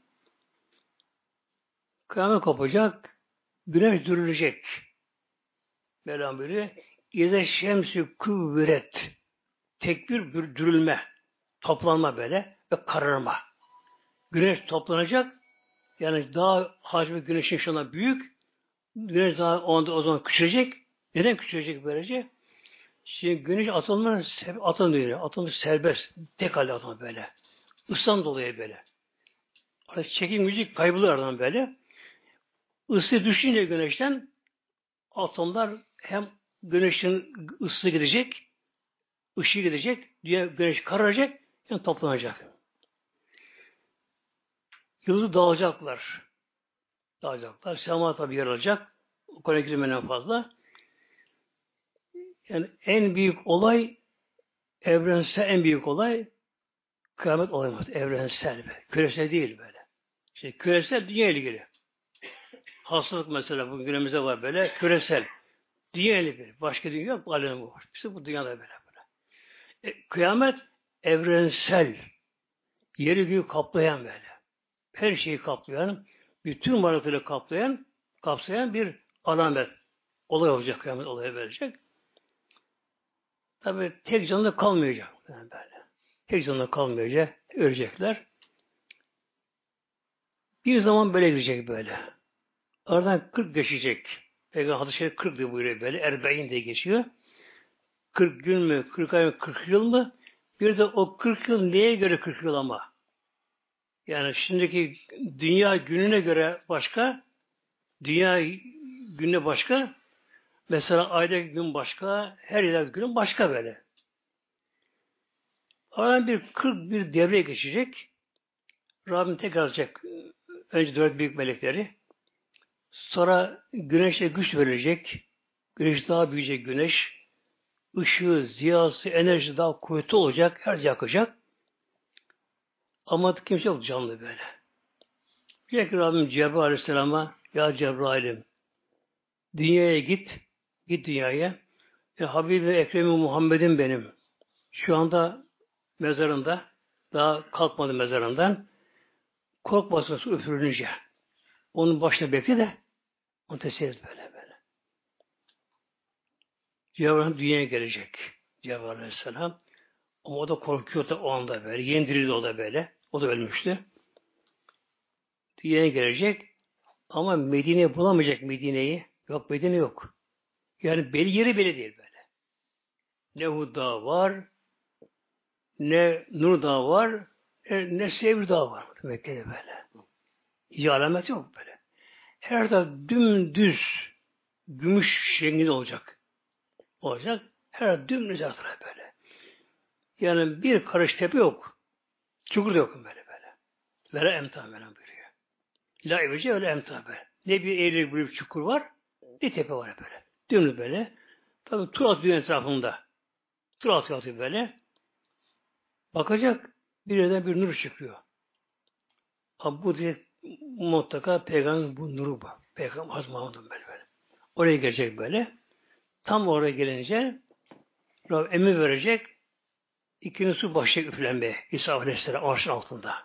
Kıyamet kopacak, güneş dürülecek. Mevlam buyuruyor. İze şemsü kuvvet. Tek bir dürülme, toplanma böyle ve kararma. Güneş toplanacak, yani daha hacmi güneşin ışığından büyük, güneş daha o, anda, o zaman küçülecek. Neden küçülecek böylece? Şimdi güneş atılma, atılmıyor, atılmış serbest, tek halde atılma böyle. Islan dolayı böyle. Artık çekim gücü kayboluyor aradan böyle. Isı düşünce güneşten atomlar hem güneşin ısısı gidecek, ışığı gidecek, dünya güneş kararacak, yani toplanacak. Yıldızı dağılacaklar. Dağılacaklar. Sema tabi yer alacak. O konuya girmeden fazla. Yani en büyük olay, evrensel en büyük olay kıyamet olayı. Evrensel. Küresel değil böyle. İşte küresel dünya ile ilgili. Hastalık mesela bu günümüzde var böyle. Küresel. Dünya ile ilgili. Başka dünya yok. Alem var. İşte bu dünyada böyle. böyle. E, kıyamet evrensel. Yeri göğü kaplayan böyle. Her şeyi kaplayan, bütün varlıkları kaplayan, kapsayan bir alamet. Olay olacak, kıyamet olayı verecek. Tabi tek canlı kalmayacak. Yani böyle. Tek canlı kalmayacak. Ölecekler. Bir zaman böyle gidecek böyle. Aradan kırk geçecek. Peygamber hadis-i şerif kırk diye buyuruyor böyle. Erbeğin diye geçiyor. kırk gün mü, kırk ay mı, kırk yıl mı? Bir de o kırk yıl neye göre kırk yıl ama? Yani şimdiki dünya gününe göre başka, dünya gününe başka, mesela aydaki gün başka, her yerdeki gün başka böyle. Aradan bir kırk bir devre geçecek. Rabbim tekrar alacak. Önce dört büyük melekleri. Sonra güneşe güç verecek. Güneş daha büyüyecek güneş. Işığı, ziyası, enerji daha kuvvetli olacak. Her yakacak. Ama kimse yok canlı böyle. Diyecek ki Rabbim Cebrail Aleyhisselam'a, ya Cebrail'im dünyaya git. Git dünyaya. E, Habibi Ekrem-i Muhammed'im benim. Şu anda mezarında. Daha kalkmadı mezarından. Korkmasın üfürünce. Onun başına bekle de onu teselli et böyle böyle. Cebrail dünyaya gelecek. Cebrail Aleyhisselam. Ama o da korkuyor da o anda böyle. Yeni dirildi o da böyle. O da ölmüştü. Dünyaya gelecek. Ama Medine'yi bulamayacak Medine'yi. Yok Medine yok. Yani belli yeri belli değil böyle. Ne Hud Dağı var, ne Nur Dağı var, ne, ne Sevr Dağı var. Mekke'de böyle. Hiç alamet yok böyle. Her taraf dümdüz gümüş renginde olacak. Olacak. Her dümdüz etrafı böyle. Yani bir karış tepe yok. Çukur da yok böyle böyle. Vere emtah böyle buyuruyor. La evce öyle emtah böyle. Ne bir eğri bir çukur var, ne tepe var böyle. Dümdüz böyle. Tabi tur atıyor etrafında. Tur atıyor, atıyor böyle. Bakacak bir yerden bir nur çıkıyor. Ama bu diye mutlaka peygamber bu nuru bu. Peygamber Hazreti Muhammed'in böyle böyle. Oraya gelecek böyle. Tam oraya gelince Rabbim emir verecek. İkinci su başlayacak üflenmeye. İsa Aleyhisselam arşın altında.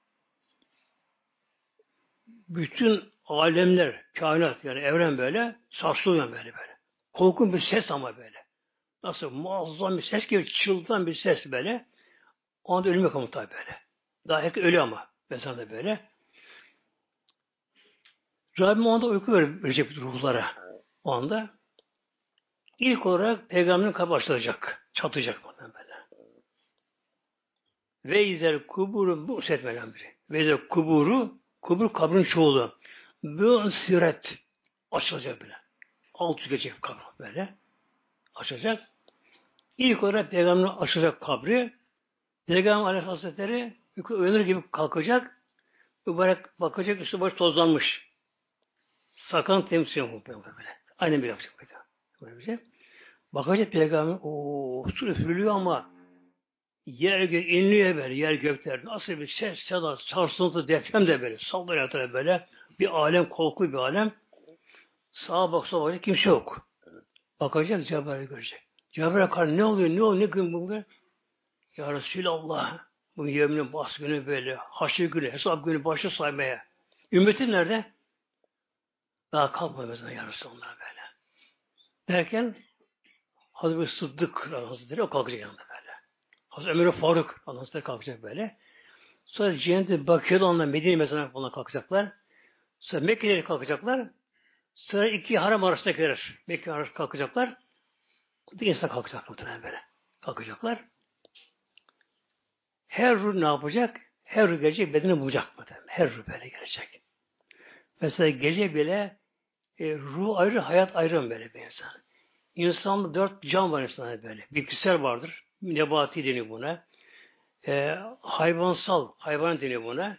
Bütün alemler, kainat yani evren böyle sarsılıyor böyle böyle. Korkun bir ses ama böyle. Nasıl muazzam bir ses gibi çıldıran bir ses böyle. O anda ölüm yok ama tabi böyle. Daha herkes ölüyor ama. Mesela da böyle. Rabbim o anda uyku verecek ruhlara. O anda. İlk olarak peygamberin kabri başlayacak. Çatacak oradan böyle. Ve izer kuburu bu setmelen biri. Ve izer kuburu kubur kabrin çoğulu. Bu siret açılacak böyle. Alt yüz geçecek kabr böyle. açacak. İlk olarak Peygamber açacak kabri. Peygamber Aleyhisselatü Hazretleri uyanır gibi kalkacak. Mübarek bakacak üstü baş tozlanmış. Sakan temsil yok böyle. Aynen bir yapacak böyle. Böyle bir şey. Bakacak Peygamber o su üfürülüyor ama yer gök inliyor böyle. Yer gökler. Nasıl bir ses, seda, sarsıntı, deprem de böyle. Saldırıyor böyle. Bir alem, korku bir alem. Sağa bak, sola bakacak. Kimse yok. Bakacak Cebrail'i görecek. Cebrail karşı ne oluyor? Ne oluyor? Ne gün bu? Ya Resulallah. Bu yevminin bas günü böyle. Haşr günü, hesap günü başı saymaya. Ümmetin nerede? Daha kalkmadı mesela ya Resulallah böyle. Derken Hazreti Sıddık Hazretleri o kalkacak yanında böyle. Hazreti Ömer Faruk Hazretleri kalkacak böyle. Sonra Cennet'in Bakı'da onunla Medine mesela ona kalkacaklar. Sonra Mekke'ye kalkacaklar. Sonra iki haram arasındakiler Mekke arasında kalkacaklar. Bu da insan kalkacak muhtemelen böyle. Kalkacaklar. Her ruh ne yapacak? Her ruh gelecek bedeni bulacak muhtemelen. Her ruh böyle gelecek. Mesela gece bile e, ruh ayrı, hayat ayrı böyle bir insan. İnsanda dört can var insanda böyle. Bitkisel vardır. Nebati deniyor buna. E, hayvansal, hayvan deniyor buna.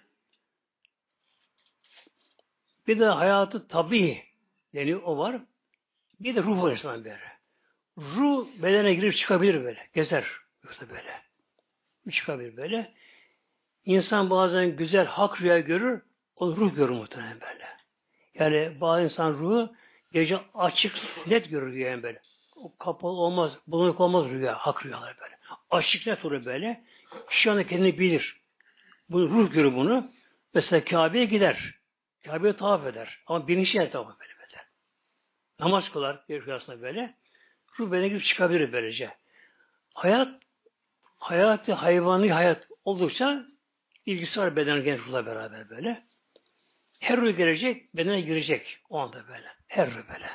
Bir de hayatı tabii deniyor, o var. Bir de ruh var insanda böyle. Ruh bedene girip çıkabilir böyle. Gezer. Yoksa böyle. Çıkabilir böyle. İnsan bazen güzel hak rüya görür. O ruh görür muhtemelen böyle. Yani bazı insan ruhu gece açık, net görür yani böyle. O kapalı olmaz, bulanık olmaz rüya, hak rüyalar böyle. Açık net olur böyle. Kişi anda kendini bilir. Bu ruh görür bunu. Mesela Kabe'ye gider. Kabe'ye tavaf eder. Ama bilinçli yer tavaf böyle eder. Namaz kılar bir rüyasında böyle. Ruh bedene girip çıkabilir böylece. Hayat, hayatı hayvani hayat oldukça ilgisi var bedene gelen ruhla beraber böyle. Her ruh gelecek, bedene girecek o anda böyle. Her ruh böyle.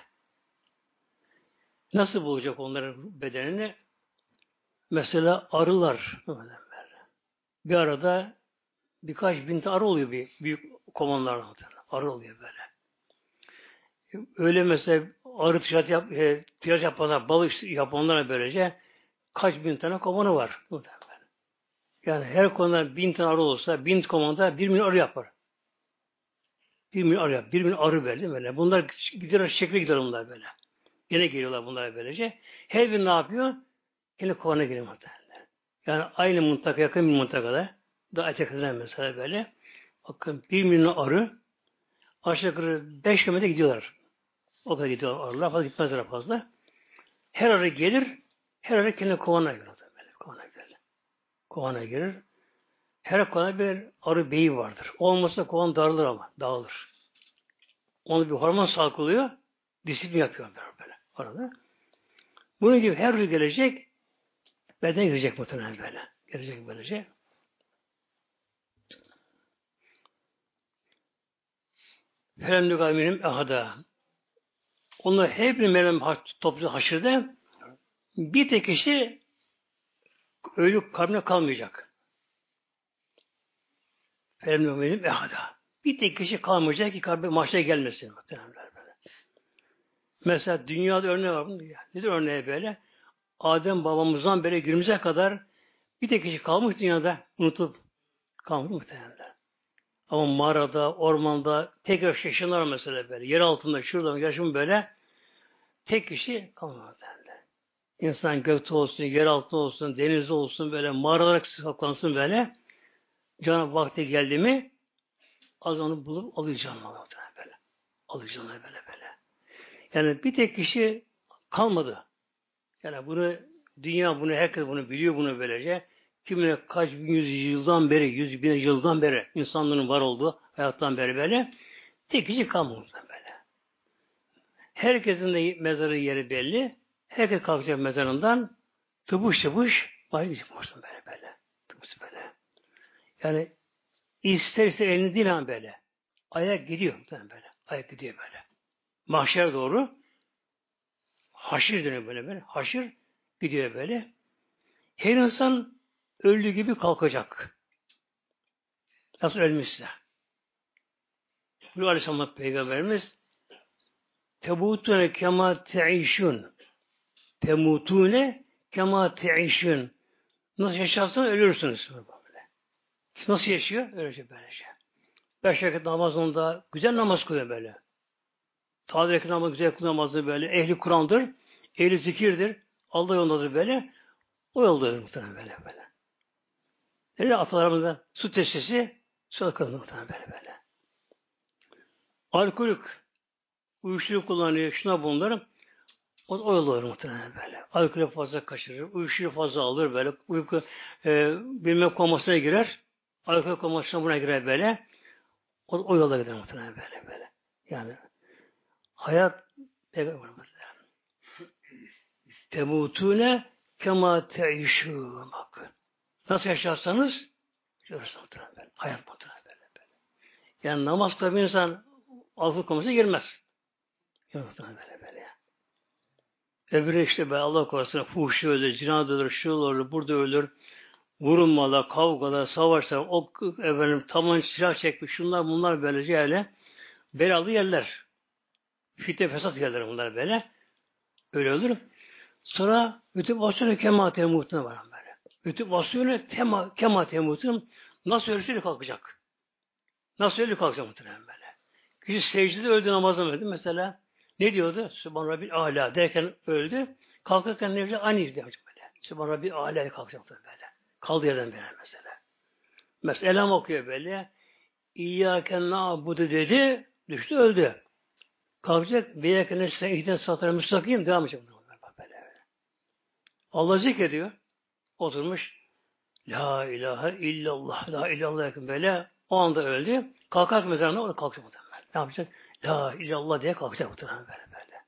Nasıl bulacak onların bedenini? Mesela arılar. Bir arada birkaç bin tane arı oluyor bir büyük kovanlarla. Arı oluyor böyle. Öyle mesela arı ticaret, yap, e, ticaret yapanlar, balık yapanlara böylece kaç bin tane kovanı var. Yani her konuda bin tane arı olsa bin komanda bir milyon arı yapar. Bir milyon arı yapar. Bir milyon arı böyle böyle. Bunlar gidiyor şekle gidiyor bunlar böyle. Gene geliyorlar bunlara böylece. Her bir ne yapıyor? Yine kovana giriyor muhtemelen. Yani aynı muntaka yakın bir muntakada daha ötekinden mesela böyle. Bakın bir milyon arı aşağı yukarı beş kilometre gidiyorlar. O kadar gidiyorlar arılar. Fazla gitmezler fazla. Her arı gelir. Her arı kendine kovana girer. Böyle, kovana girer. Kovana girer. Her kovana bir arı beyi vardır. Olmasa kovan darılır ama. Dağılır. Onu bir hormon salgılıyor. Disiplin yapıyor böyle. böyle arada. Bunun gibi her arı gelecek. Bedene girecek muhtemelen böyle. Gelecek böylece. Felem nügaminim ehada. Onlar her bir Meryem toplu haşırda bir tek kişi ölü kabrine kalmayacak. Felem nügaminim ehada. Bir tek kişi kalmayacak ki kabre mahşere gelmesin. Mesela dünyada örneği var. Nedir örneği böyle? Adem babamızdan beri günümüze kadar bir tek kişi kalmış dünyada unutup kalmış muhtemelen. Ama mağarada, ormanda tek yaşayanlar mesela böyle. Yer altında, şurada yaşam böyle tek kişi kalmadı. İnsan gökte olsun, yer altında olsun, denizde olsun böyle mağaralara saklansın böyle. Canı vakti geldi mi az onu bulup alacağım böyle. Alacağım böyle böyle. Yani bir tek kişi kalmadı. Yani bunu dünya bunu herkes bunu biliyor bunu böylece. Kimine kaç bin yüz yıldan beri, yüz bin yıldan beri insanlığın var olduğu hayattan beri böyle tek kişi kalmadı böyle. Herkesin de mezarı yeri belli. Herkes kalkacak mezarından tıbış tıbış başlayacak böyle böyle. Tıbış böyle. Yani ister ister elini değil ama böyle. Ayak gidiyor böyle. Ayak gidiyor böyle. Mahşer doğru haşir dönüyor böyle böyle. Haşir gidiyor böyle. Her insan öldüğü gibi kalkacak. Nasıl ölmüşse. Bu Aleyhisselam Peygamberimiz Tebutune kema te'işun. temutune kema teişün. Nasıl yaşarsanız ölürsünüz. Böyle. Nasıl yaşıyor? Öylece böylece. Beş vakit namazında güzel namaz kılıyor böyle. Taze vakit namazı güzel kılıyor namazı böyle. Ehli Kur'an'dır. Ehli zikirdir. Allah yolundadır böyle. O yoldadır muhtemelen böyle böyle. Öyle atalarımızda su testisi su akıllı muhtemelen böyle böyle. Alkolik uyuşturucu kullanıyor. Şuna bunları o, o yoldadır muhtemelen böyle. Alkolü fazla kaçırır. Uyuşturucu fazla alır böyle. Uyku e, bilmem komasına girer. Alkol komasına buna girer böyle. O, o yolda gider muhtemelen böyle böyle. Yani hayat peygamber temutune kema teişûn. Bak. Nasıl yaşarsanız görürsünüz muhtemelen böyle. Hayat muhtemelen böyle, böyle. Yani namaz kılan bir insan alkol komasına girmez. Yok muhtemelen böyle böyle. Yani. Öbürü işte be Allah korusun fuhşu ölür, cinayet ölür, şu olur, burada ölür. Vurulmalar, kavgalar, savaşlar, o efendim tabanca silah çekmiş, şunlar bunlar böylece öyle. Belalı yerler. Fitne fesat yerler bunlar böyle. Öyle olur. Sonra bütün vasıflı kema temutuna var böyle. Bütün vasıflı tema kema temutuna nasıl ölürse kalkacak. Nasıl ölür kalkacak muhtemelen böyle. Kişi secdede öldü namazda öldü mesela. Ne diyordu? Sübhan Rabbil Âlâ derken öldü. Kalkarken ne diyecek? Aynı diyecek böyle. Sübhan Rabbil Âlâ kalkacak böyle. Kaldığı yerden böyle mesela. Mesela Elham okuyor böyle. İyyâken na'budu dedi. Düştü öldü. Kalkacak. Beyâken nefsine ihden satara müstakim devam edecek. Böyle. Allah zikrediyor. Oturmuş. La ilahe illallah. La illallah yakın böyle. O anda öldü. Kalkar mezarına o da kalkacak muhtemelen. Ne yapacak? La illallah diye kalkacak muhtemelen böyle böyle.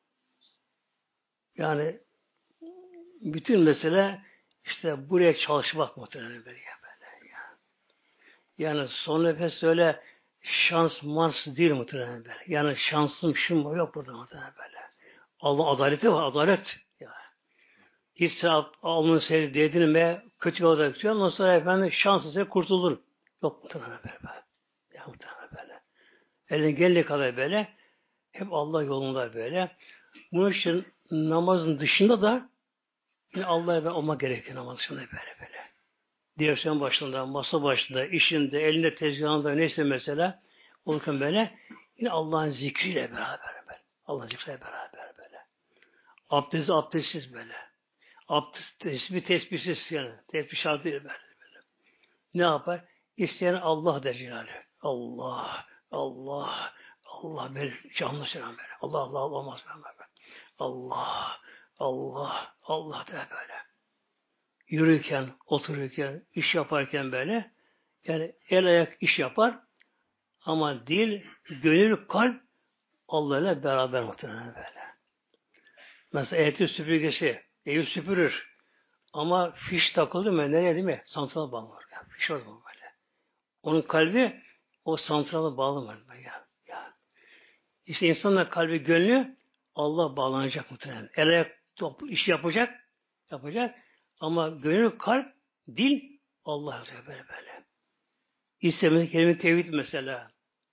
Yani bütün mesele işte buraya çalışmak muhtemelen böyle. böyle ya. Yani son nefes öyle şans mans değil muhtemelen böyle. Yani şansım şum mu yok burada muhtemelen böyle. Allah adaleti var. Adalet. Ya. Hiç sevap alnını sevdi dedin mi kötü yolda gidiyor. Ondan sonra efendim şanssızca kurtulur. Yok muhtemelen böyle. böyle. Ya muhtemelen böyle. Elin geldiği kadar böyle. Hep Allah yolunda böyle. Bunun için namazın dışında da yine Allah'a ben olmak gerekiyor namaz dışında böyle böyle. Direksiyon başında, masa başında, işinde, elinde, tezgahında neyse mesela olurken böyle yine Allah'ın zikriyle beraber böyle. Allah'ın zikriyle beraber böyle. Abdest abdestsiz böyle. Abdest tesbih tesbihsiz yani. Tesbih şart değil böyle, böyle. Ne yapar? İsteyen Allah der Cilal'i. Allah, Allah, Allah böyle canlı selam böyle. Allah Allah olmaz böyle. Allah, Allah, Allah der böyle. Yürürken, otururken, iş yaparken böyle. Yani el ayak iş yapar ama dil, gönül, kalp Allah ile beraber muhtemelen böyle. Mesela elektrik süpürgesi evi süpürür ama fiş takıldı mı nereye değil mi? Santrala bağlı. Yani fiş orada böyle. Onun kalbi o santrala bağlı var. Ya, ya. İşte insanın kalbi, gönlü Allah bağlanacak muhtemelen. El ayak top, iş yapacak, yapacak ama gönül, kalp, dil Allah yazıyor böyle böyle. İstemedi kelime tevhid mesela.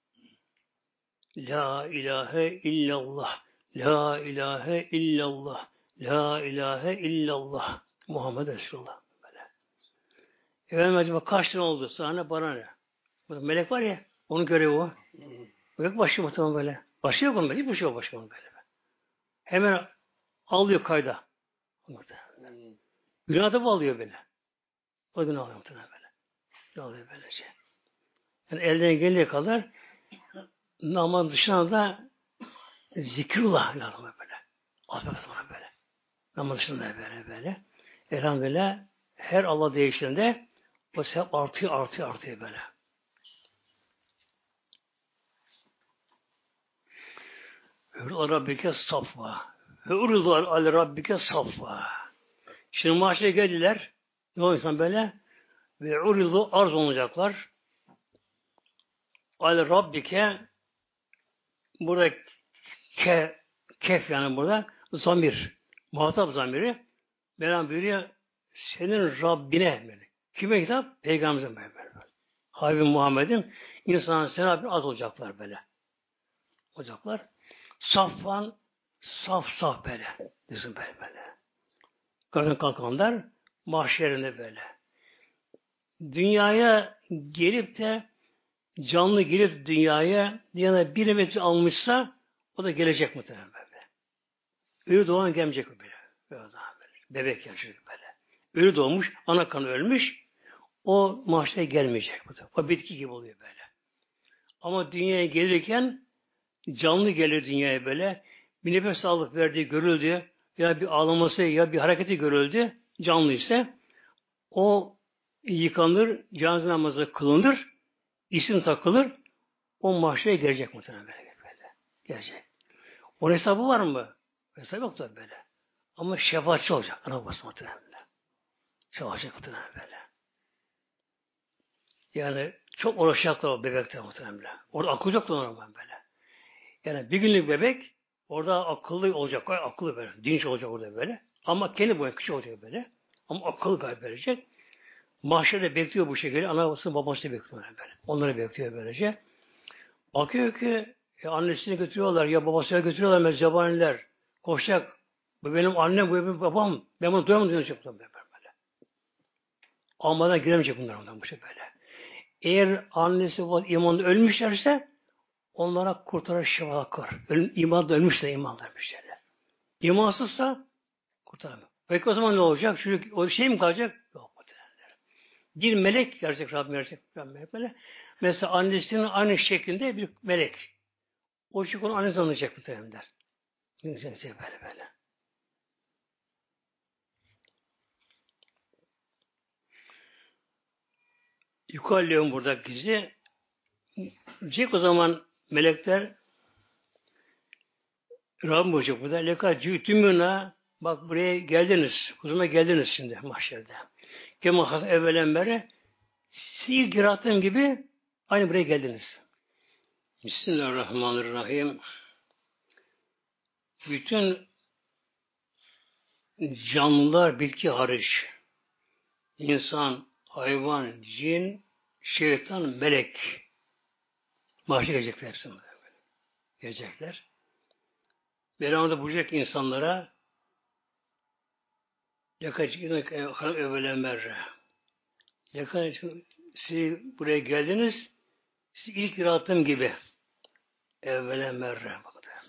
La ilahe illallah. La ilahe illallah. La ilahe illallah. Muhammed Resulullah. Böyle. Efendim acaba kaç tane oldu? Sana bana ne? Burada melek var ya, onun görevi o. Melek başlıyor muhtemelen böyle. Başlıyor mu böyle? Hiçbir şey yok başlıyor böyle. Hemen alıyor kayda. Günah da alıyor böyle. O günah alıyor muhtemelen böyle. Günah alıyor böylece. Yani elden geldiği kadar namaz dışında da zikrullah lazım böyle. Az böyle böyle. Namaz dışında böyle böyle. Elhamdülillah her Allah değiştiğinde o sevap artıyor artıyor artıyor böyle. Hürül Rabbike safva. Hürül al Rabbike safva. Şimdi mahşere geldiler. Ne o insan böyle? Ve uridu arz olacaklar. Al Rabbike burada ke, kef yani burada zamir. Muhatap zamiri. Mevlam buyuruyor senin Rabbine böyle. Kime hitap? Peygamberimize böyle. böyle. Habibim Muhammed'in insanın sevabı az olacaklar böyle. Olacaklar. Safvan Saf saf böyle. Dizin böyle böyle. Kalkan kalkanlar mahşerinde böyle. Dünyaya gelip de canlı gelip dünyaya dünyada bir nefes almışsa o da gelecek muhtemelen böyle. Ölü doğan gelmeyecek o böyle. Böyle daha böyle. Bebek gelecek böyle. Ölü doğmuş, ana kanı ölmüş. O mahşere gelmeyecek muhtemelen. O bitki gibi oluyor böyle. Ama dünyaya gelirken canlı gelir dünyaya böyle. Bir nefes alıp verdiği görüldü. Ya bir ağlaması ya bir hareketi görüldü. Canlı ise o yıkanır, cenaze namazı kılınır, isim takılır, o mahşere gelecek muhtemelen böyle. böyle. Gelecek. Onun hesabı var mı? Hesabı yok da böyle. Ama şefaatçi olacak. Ana babası muhtemelen böyle. Şefaatçi muhtemelen böyle. Yani çok uğraşacaklar o bebekte muhtemelen böyle. Orada akıl yok da ona böyle. Yani bir günlük bebek orada akıllı olacak. Akıllı böyle. Dinç olacak orada böyle. Ama kendi boyunca küçük olacak böyle. Ama akıllı gayet verecek. Mahşerde bekliyor bu şekilde. Ana babası babası bekliyor böyle. Onları bekliyor böylece. Bakıyor ki ya annesini götürüyorlar ya babasına götürüyorlar mezcabaniler. Koşacak. Bu benim annem, bu benim babam. Ben bunu duyamam diyecek böyle. böyle. Almadan giremeyecek bunlar ondan bu şey böyle. Eğer annesi babası imanlı ölmüşlerse onlara kurtarır şifa var. İmanlı ölmüşler imanlı ölmüşler. İmansızsa kurtaramıyor. Peki o zaman ne olacak? Çocuk o şey mi kalacak? Yok. Bir melek gerçek Rabbim gerçek melek böyle. Mesela annesinin aynı şeklinde bir melek. O çocuk onu annesi anlayacak muhtemelen. Böyle böyle. Yukarılıyorum burada gizli. Diyecek o zaman melekler Rabbim olacak burada. Leka cütümüna bak buraya geldiniz. Kuzuma geldiniz şimdi mahşerde. Kema hafif evvelen beri sihir kirattığım gibi aynı buraya geldiniz. Bismillahirrahmanirrahim. Bütün canlılar bitki hariç insan, hayvan, cin, şeytan, melek mahşer gelecekler hepsi. Gelecekler. Mevlam'da bulacak insanlara yakacık hanım evvelenmer. Yakacık siz buraya geldiniz siz ilk yarattığım gibi evvelenmer.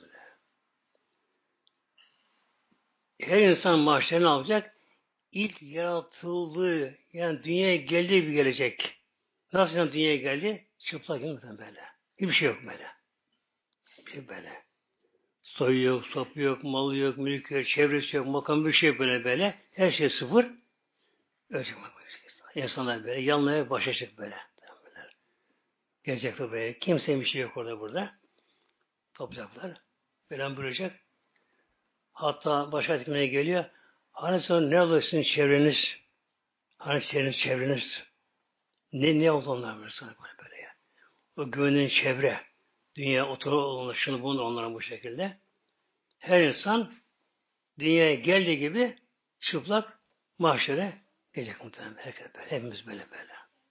Her insan mahşer ne yapacak? İlk yaratıldığı yani dünyaya geldiği gibi gelecek. Nasıl yani dünyaya geldi? Çıplak yumurtadan böyle. Hiçbir şey yok böyle. Bir şey böyle. Soyu yok, sopu yok, malı yok, mülk yok, çevresi yok, makam bir şey böyle böyle. Her şey sıfır. Ölecek İnsanlar böyle yanmaya başlayacak böyle. böyle. Gelecekler böyle. Kimsenin bir şey yok orada burada. Toplayacaklar. Böyle buyuracak. Hatta başka etkimine geliyor. Hani sonra ne oluyor sizin çevreniz? Hani çevreniz, çevreniz? Ne, ne oldu onlar böyle sana böyle, böyle ya? O güvenin çevre. Dünya oturuyor olanlar, şunu bunu onlara bu şekilde. Her insan dünyaya geldiği gibi çıplak mahşere gelecek muhtemelen. Herkes böyle. Hepimiz böyle böyle.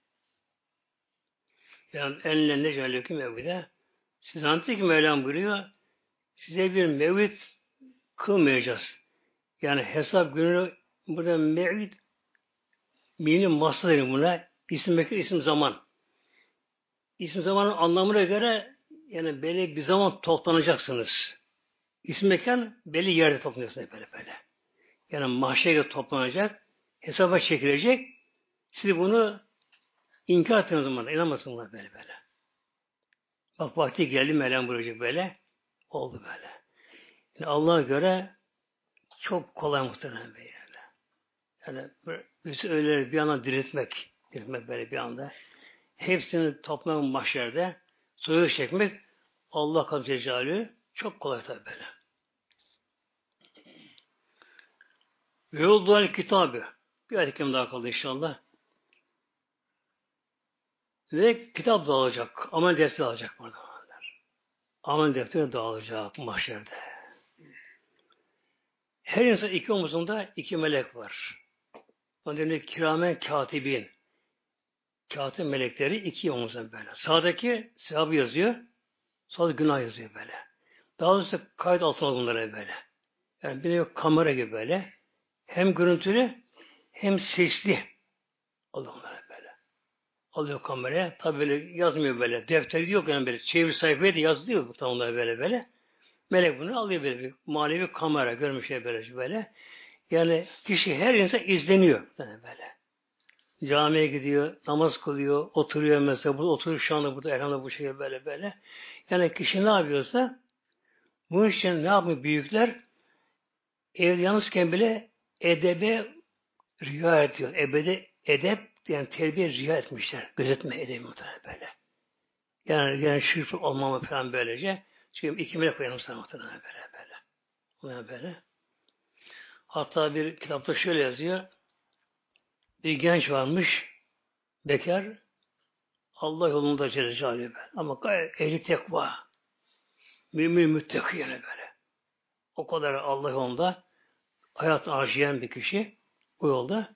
Yani enle necalüküm evvide. Siz anlatıyor ki Mevlam buyuruyor. Size bir mevlid kılmayacağız. Yani hesap günü burada mevlid minin masası buna. İsim bekir, isim zaman. İsim zamanın anlamına göre yani belli bir zaman toplanacaksınız. İsim mekan belli yerde toplanacaksınız böyle böyle. Yani mahşere toplanacak, hesaba çekilecek. Siz bunu inkar ettiğiniz zaman inanmasınlar böyle böyle. Bak vakti geldi Mevlam buyuracak böyle. Oldu böyle. Yani Allah'a göre çok kolay muhtemelen böyle. Yani bütün ölüleri bir anda diriltmek, diriltmek böyle bir anda. Hepsini toplamak mahşerde soyu çekmek Allah Kadir Cecali çok kolay tabi böyle. Ve yoldular kitabı. Bir ayet daha kaldı inşallah. Ve kitap dağılacak. Amel defteri dağılacak burada. Amel defteri dağılacak mahşerde. Her insan iki omuzunda iki melek var. Onların kiramen katibin. Katip melekleri iki omuzunda böyle. Sağdaki sevabı yazıyor. Solda günah yazıyor böyle. Daha doğrusu kayıt altına bunlara böyle. Yani bir de kamera gibi böyle. Hem görüntülü hem sesli alıyor bunları böyle. Alıyor kameraya. Tabi böyle yazmıyor böyle. Defteri yok yani böyle. Çevir sayfaya da yazılıyor bu tam onları böyle böyle. Melek bunu alıyor böyle bir manevi kamera görmüş şey böyle böyle. Yani kişi her insan izleniyor yani böyle. Camiye gidiyor, namaz kılıyor, oturuyor mesela. Burada oturuyor şu anda burada elhamdülillah bu şekilde böyle böyle. Yani kişi ne yapıyorsa bunun için ne yapıyor büyükler? Evde yalnızken bile edebe riayet ediyor. Ebede edep yani terbiye riayet etmişler. Gözetme edebi muhtemelen böyle. Yani, yani şirk olmama falan böylece. Çünkü iki melek koyalım sana muhtemelen böyle böyle. Buna böyle. Hatta bir kitapta şöyle yazıyor. Bir genç varmış. Bekar. Allah yolunda Celle Celaluhu. Ama gayet ehli tekva. Mümin müttaki yani böyle. O kadar Allah yolunda hayat harcayan bir kişi bu yolda.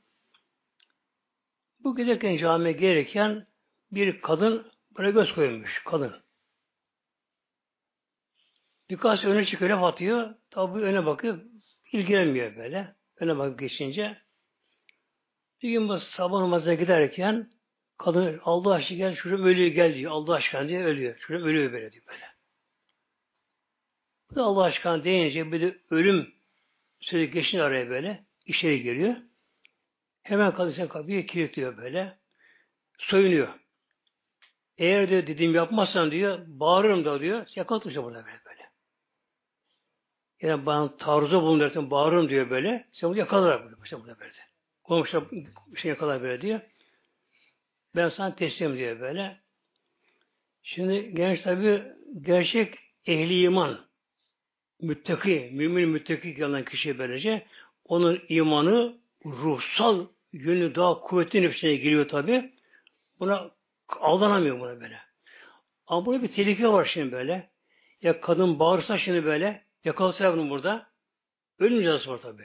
Bu giderken camiye gelirken bir kadın buna göz koymuş. Kadın. Birkaç öne çıkıyor, laf atıyor. Tabi öne bakıyor. İlgilenmiyor böyle. Öne bakıp geçince. Bir gün bu sabah namazına giderken kadın Allah aşkına gel şuraya ölüyor gel diyor. Allah aşkına diye ölüyor. Şuraya ölüyor böyle diyor böyle. Bu da Allah aşkına deyince bir de ölüm sözü geçince araya böyle. İçeri giriyor. Hemen kadın kapıyı kilitliyor böyle. Soyunuyor. Eğer diyor dediğimi yapmazsan diyor bağırırım da diyor. Yakalatmışlar burada böyle böyle. Yani bana taarruza bulun derken bağırırım diyor böyle. Sen bunu yakalar böyle. İşte burada böyle. Komşular bir şey yakalar böyle diyor. Ben sana teslim diyor böyle. Şimdi genç tabi gerçek ehli iman, müttaki, mümin müttaki olan kişi böylece onun imanı ruhsal yönü daha kuvvetli nefsine giriyor tabi. Buna aldanamıyor buna böyle. Ama burada bir tehlike var şimdi böyle. Ya kadın bağırsa şimdi böyle yakalasa bunu burada ölüm cezası var tabi.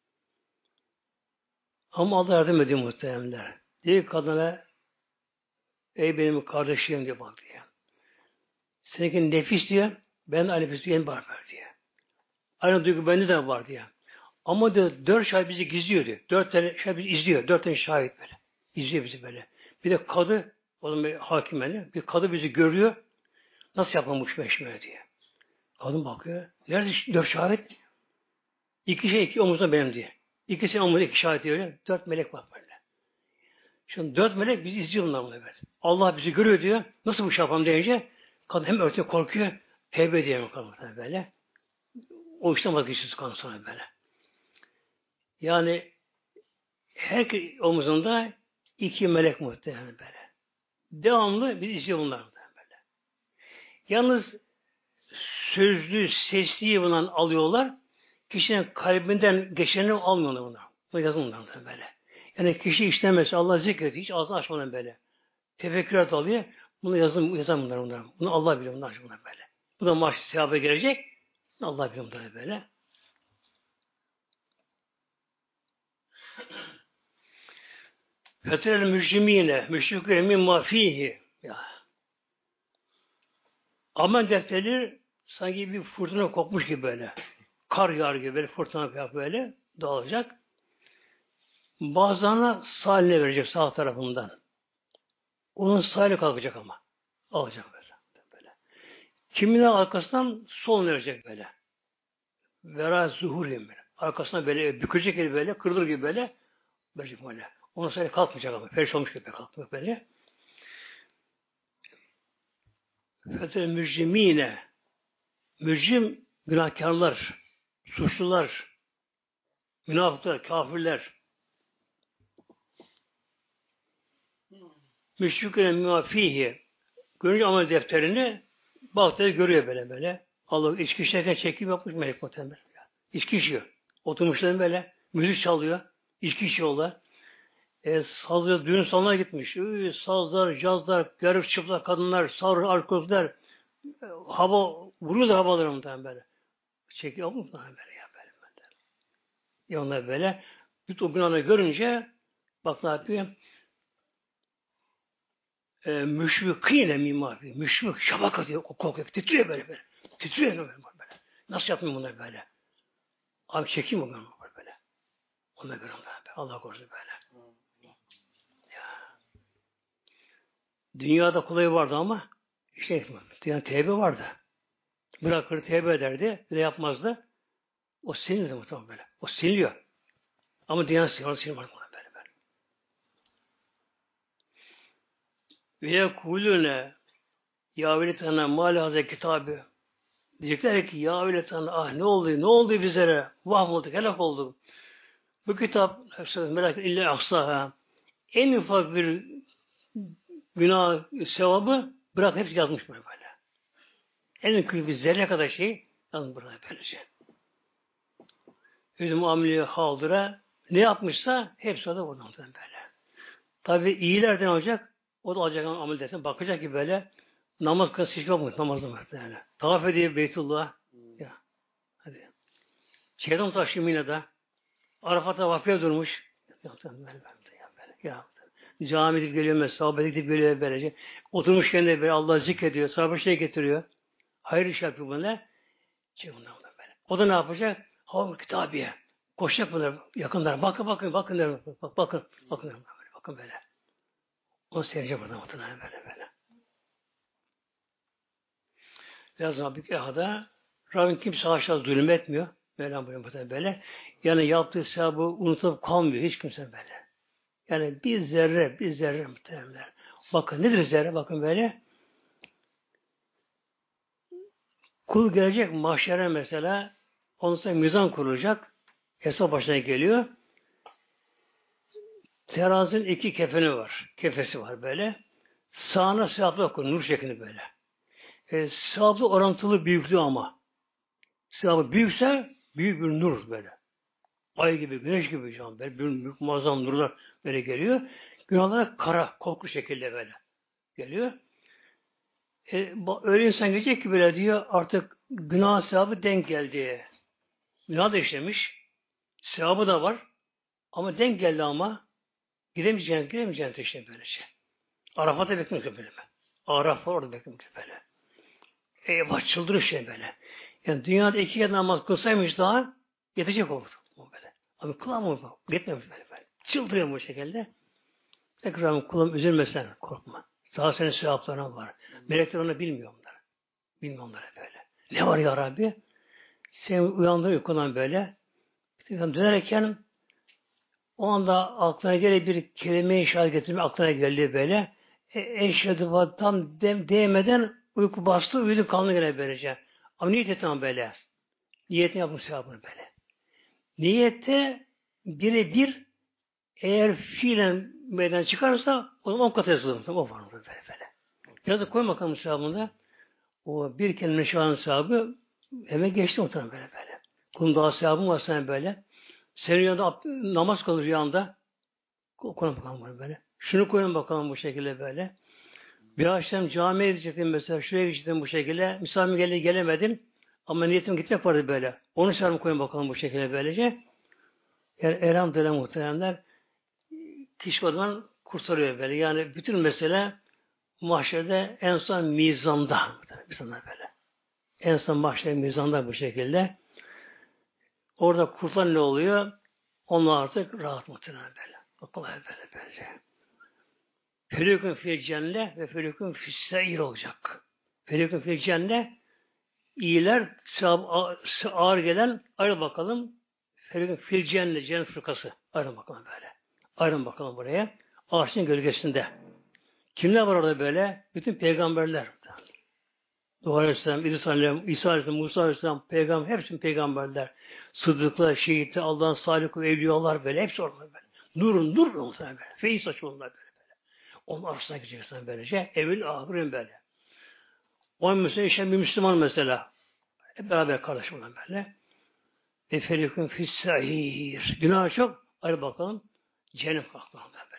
Ama Allah yardım ediyor muhtemelenler. Diyor ki kadına ey benim kardeşim diyor bak diyor. Seninki nefis diyor. Ben de aynı nefis diyor var diyor. Aynı duygu bende de var diyor. Ama diyor dört şahit bizi gizliyor diyor. Dört tane şahit bizi izliyor. Dört tane şahit böyle. İzliyor bizi böyle. Bir de kadı onun bir hakim yani. Bir kadı bizi görüyor. Nasıl yapılmış meşmele diye. Kadın bakıyor. Nerede dört şahit? İki şey iki omuzda benim diye. İkisi omuzda iki şahit diyor. Dört melek var böyle. Şimdi dört melek bizi izliyor bunlar böyle. Allah bizi görüyor diyor. Nasıl bu şey yapalım deyince kadın hem örtüyor korkuyor. Tevbe ediyor kadın böyle. O işten vazgeçiyoruz kadın sonra böyle. Yani her omuzunda iki melek muhtemelen böyle. Devamlı bir izliyor bunlar böyle. Yalnız sözlü, sesliyi bundan alıyorlar. Kişinin kalbinden geçeni almıyorlar bunlar. Bu yazın bunlar böyle. Yani kişi işlemesi Allah zikrediyor. Hiç ağzı açmadan böyle. Tefekkürat alıyor. Bunu yazın, yazan bunlar bunlar. Bunu Allah biliyor bunlar, bunlar böyle. Bu da maaş sevaba gelecek. Allah biliyor bunlar böyle. Fetrel mücrimine, müşriküne mimma fihi. Ya. Amel defteri sanki bir fırtına kopmuş gibi böyle. Kar yağar gibi böyle fırtına yapıyor böyle. Dağılacak. Bazılarına sağ eline verecek sağ tarafından. Onun sağ eli kalkacak ama. Alacak böyle. böyle. Kimine arkasından sol verecek böyle. Vera zuhur böyle. Arkasına böyle bükülecek gibi böyle, kırılır gibi böyle. Verecek böyle. Onun sağ eli kalkmayacak ama. Periş olmuş gibi kalkmak böyle. Fetel mücrimine. Mücrim günahkarlar, suçlular, münafıklar, kafirler. Müşriküne müafihi. Görünce amel defterini baktı görüyor böyle böyle. Allah içki içerken çekim yapmış melek muhtemelen. İçki içiyor. Oturmuşlar böyle. Müzik çalıyor. İçki içiyorlar. E, sazlı düğün salonuna gitmiş. Üy, sazlar, cazlar, garip çıplak kadınlar, sarı alkozlar. E, hava vuruyorlar havaları muhtemelen böyle. Çekiyor mu muhtemelen böyle ya böyle. böyle. Ya onlar böyle. Bütün o günahını görünce bak ne yapıyor? E, müşvikine mimari. Müşvik şabak atıyor. Korkuyor. Titriyor böyle böyle. Titriyor böyle. böyle. Nasıl yapayım bunları böyle? Abi çekeyim mi bunu böyle? Ona göre onlara böyle. Allah korusun böyle. Ya. Dünyada kolay vardı ama şey, yani tevbe vardı. Bırakır tevbe ederdi. Bir de yapmazdı. O silinirdi muhtemelen böyle. O siliniyor. Ama dünya siliniyor. Siliniyor böyle böyle. Ve yekulüne ya veletana mâli haze kitabı. Diyecekler ki ya veletana ah ne oldu? Ne oldu bizlere? Vah olduk, helak olduk. Bu kitap merak illa ahsaha. En ufak bir günah sevabı bırak hepsi yazmış böyle böyle. En küçük bir zerre kadar şey yazmış burada böylece. Bizim ameliye haldıra ne yapmışsa hepsi orada buradan böyle. Tabi iyilerden olacak. O da alacak amel desin. Bakacak ki böyle namaz kılsa hiç yok mu? Namazı var. Yani. Tavaf ediyor Beytullah. Hmm. Ya. Hadi. Şeytan taşı Mina'da. Arafat'a vakfıya durmuş. Ya, böyle, böyle, ya. Cami gidip geliyor mesela. Sahabe gidip geliyor böylece. Oturmuşken de böyle Allah zikrediyor. Sahabe şey getiriyor. Hayır iş yapıyor bunlar. Şey bunlar böyle. O da ne yapacak? Havlu kitabiye. Koşacak bunlar yakınlar. Bakın bakın bakın. Bakın bakın. Bakın, bakın, bakın böyle. Onu seyredecek burada muhtemelen böyle böyle. Lazım Büyük Ehad'a Rabbim kimse aşağı zulüm etmiyor. Mevlam buyuruyor muhtemelen böyle. Yani yaptığı sevabı unutup kalmıyor hiç kimse böyle. Yani bir zerre, bir zerre muhtemelen. Bakın nedir zerre? Bakın böyle. Kul gelecek mahşere mesela. Ondan sonra mizan kurulacak. Hesap başına geliyor. Terazinin iki kefeni var. Kefesi var böyle. Sağına sevaplı koyun. Nur şeklinde böyle. E, sevaplı orantılı büyüklüğü ama. Sevabı büyükse büyük bir nur böyle. Ay gibi, güneş gibi can böyle. Büyük, büyük muazzam nurlar böyle geliyor. Günahlar kara, korku şekilde böyle geliyor. E, öyle insan gelecek ki böyle diyor artık günah sevabı denk geldi. Günah da işlemiş. Sevabı da var. Ama denk geldi ama gidemeyeceğiniz, gidemeyeceğiniz işte böylece. Arafat'ta bekliyor böyle. Araf var orada bekliyor böyle. Eyvah çıldırır şey böyle. Yani dünyada iki kere namaz kılsaymış daha yetecek olurdu. Böyle. Ama kılamıyor. Gitmemiş böyle. böyle. Çıldırıyor bu şekilde. Tekrar kulum üzülmesen korkma. Sağ senin sevaplarına var. Melekler onu bilmiyor onları. Bilmiyor onları böyle. Ne var ya Rabbi? Seni uyandırıyor uykudan böyle. İşte dönerken o anda aklına gele bir kelime-i şahit getirme aklına geldi böyle. E, eşhedü ve tam dem, değmeden uyku bastı, uyudu kalını gene böylece. Ama niyet etti ama böyle. Niyetini yapmış sevabını böyle. Niyette birebir eğer fiilen meydan çıkarsa o zaman on kat yazılır. O var böyle böyle. Yazık koy bakalım sevabında. O bir kelime şahın sevabı eve geçti muhtemelen böyle böyle. Kulun daha sevabın var sen böyle. Senin yanında namaz kılır yanında. Koyun bakalım böyle. Şunu koyun bakalım bu şekilde böyle. Bir akşam camiye gidecektim mesela. Şuraya gidecektim bu şekilde. Misafir geldi gelemedim. Ama niyetim gitmek vardı böyle. Onu çağırıp koyun bakalım bu şekilde böylece. Yani elhamdülillah muhteremler kişi oradan kurtarıyor böyle. Yani bütün mesele mahşerde en son mizanda. Mizanda böyle. En son mahşerde mizanda bu şekilde. Orada kurtulan ne oluyor? Onlar artık rahat muhtemelen böyle. Kolay böyle böylece. Felükün fil cennet ve felükün fil seir olacak. Felükün fil cennet iyiler ağır gelen ayrı bakalım. Felükün fil cennet cennet fırkası. Ayrı bakalım böyle. Ayrı bakalım buraya. Ağaçın gölgesinde. Kimler var orada böyle? Bütün peygamberler. Nuh Aleyhisselam, İdris Aleyhisselam, İsa Aleyhisselam, Musa Aleyhisselam, peygamber, hepsi peygamberler. Sıddıklar, şehitler, Allah'ın salih ve evliyalar böyle. Hepsi orada böyle. Nurun, nur olsa böyle. Feyiz saçı onlar böyle. Onun arasına gideceksin böylece. Evin ahirin böyle. O mesela işte bir Müslüman mesela. Hep beraber kardeş olan böyle. Efelikun fissahir. Günah çok. Hadi bakalım. Cennet kalkmalarında böyle.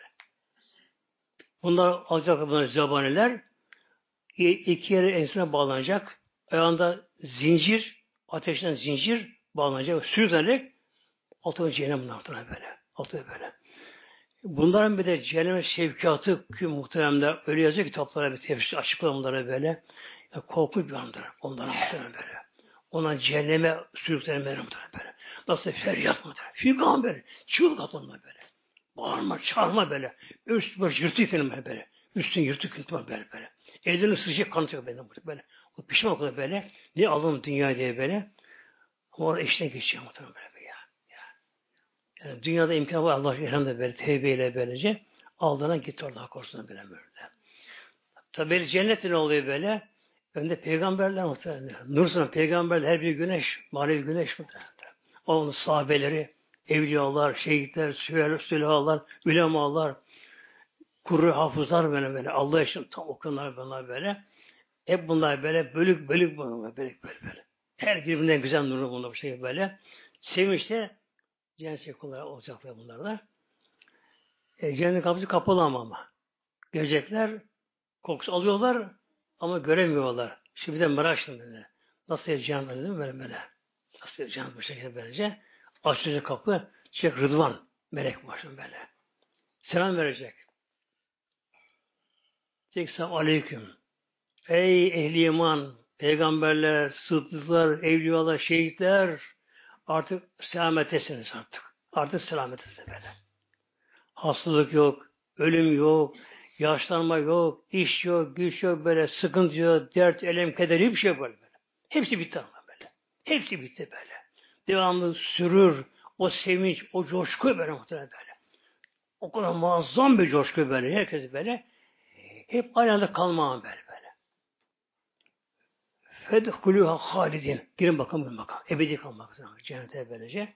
Bunlar alacak bunlar zabaniler. İki yere ensine bağlanacak. Ayağında zincir, ateşten zincir bağlanacak. Sürünerek altına cehennem bunlar böyle. Altına böyle. Bunların bir de cehenneme şevkatı ki muhteremler öyle yazıyor kitaplara bir tefsir açıklamalara böyle. Yani korkunç bir andır. Onların muhterem böyle. Ona cehenneme sürüklenmeleri muhtemelen böyle. Nasıl feryat muhtemelen. Figan böyle. Çığlık atılma böyle. Bağırma, çağırma böyle. Üst baş yırtık benim böyle. Üstün yırtık yırtık böyle böyle. Ellerini sıcak kanatıyor böyle. böyle. O pişman o kadar böyle. Niye alın dünya diye böyle. Ama orada işten geçiyor muhtemelen böyle ya. ya. Yani dünyada imkan var Allah elhamdülillah böyle tevbeyle böylece aldığına gitti Allah korusun böyle böyle. Tabi cennet ne oluyor böyle? Önde peygamberler muhtemelen. Nur peygamberler her bir güneş, manevi güneş muhtemelen. Onun sahabeleri, evliyalar, şehitler, süher, sülahalar, ulemalar, kuru hafızlar böyle böyle. Allah için tam okunlar bunlar böyle. Hep bunlar böyle bölük bölük bunlar bölük bölük böyle. Her birbirinden güzel nuru bunlar bu şekilde böyle. Sevinçle cennet kulları olacak ve bunlar da. E, cennet kapısı kapalı ama ama. Görecekler, kokusu alıyorlar ama göremiyorlar. Şimdi de merak ettim böyle. Nasıl yaşayacağım değil mi böyle böyle. Nasıl yaşayacağım bu şekilde böylece. Açılacak kapı, Şeyh Rıdvan melek başım böyle. Selam verecek. Diyecek selam aleyküm. Ey ehli iman, peygamberler, sıddıklar, evliyalar, şehitler artık selamettesiniz artık. Artık selamettesiniz böyle. Hastalık yok, ölüm yok, yaşlanma yok, iş yok, güç yok böyle, sıkıntı yok, dert, elem, keder, hiçbir şey yok böyle. böyle. Hepsi bitti ama böyle. Hepsi bitti böyle. Devamlı sürür, o sevinç, o coşku böyle muhtemelen böyle. O kadar muazzam bir coşku böyle, herkes böyle. Hep aynı anda kalmam böyle böyle. Fedhulûhâ halidin. Girin bakalım, girin bakalım. Ebedi kalmak üzere. Cennete böylece.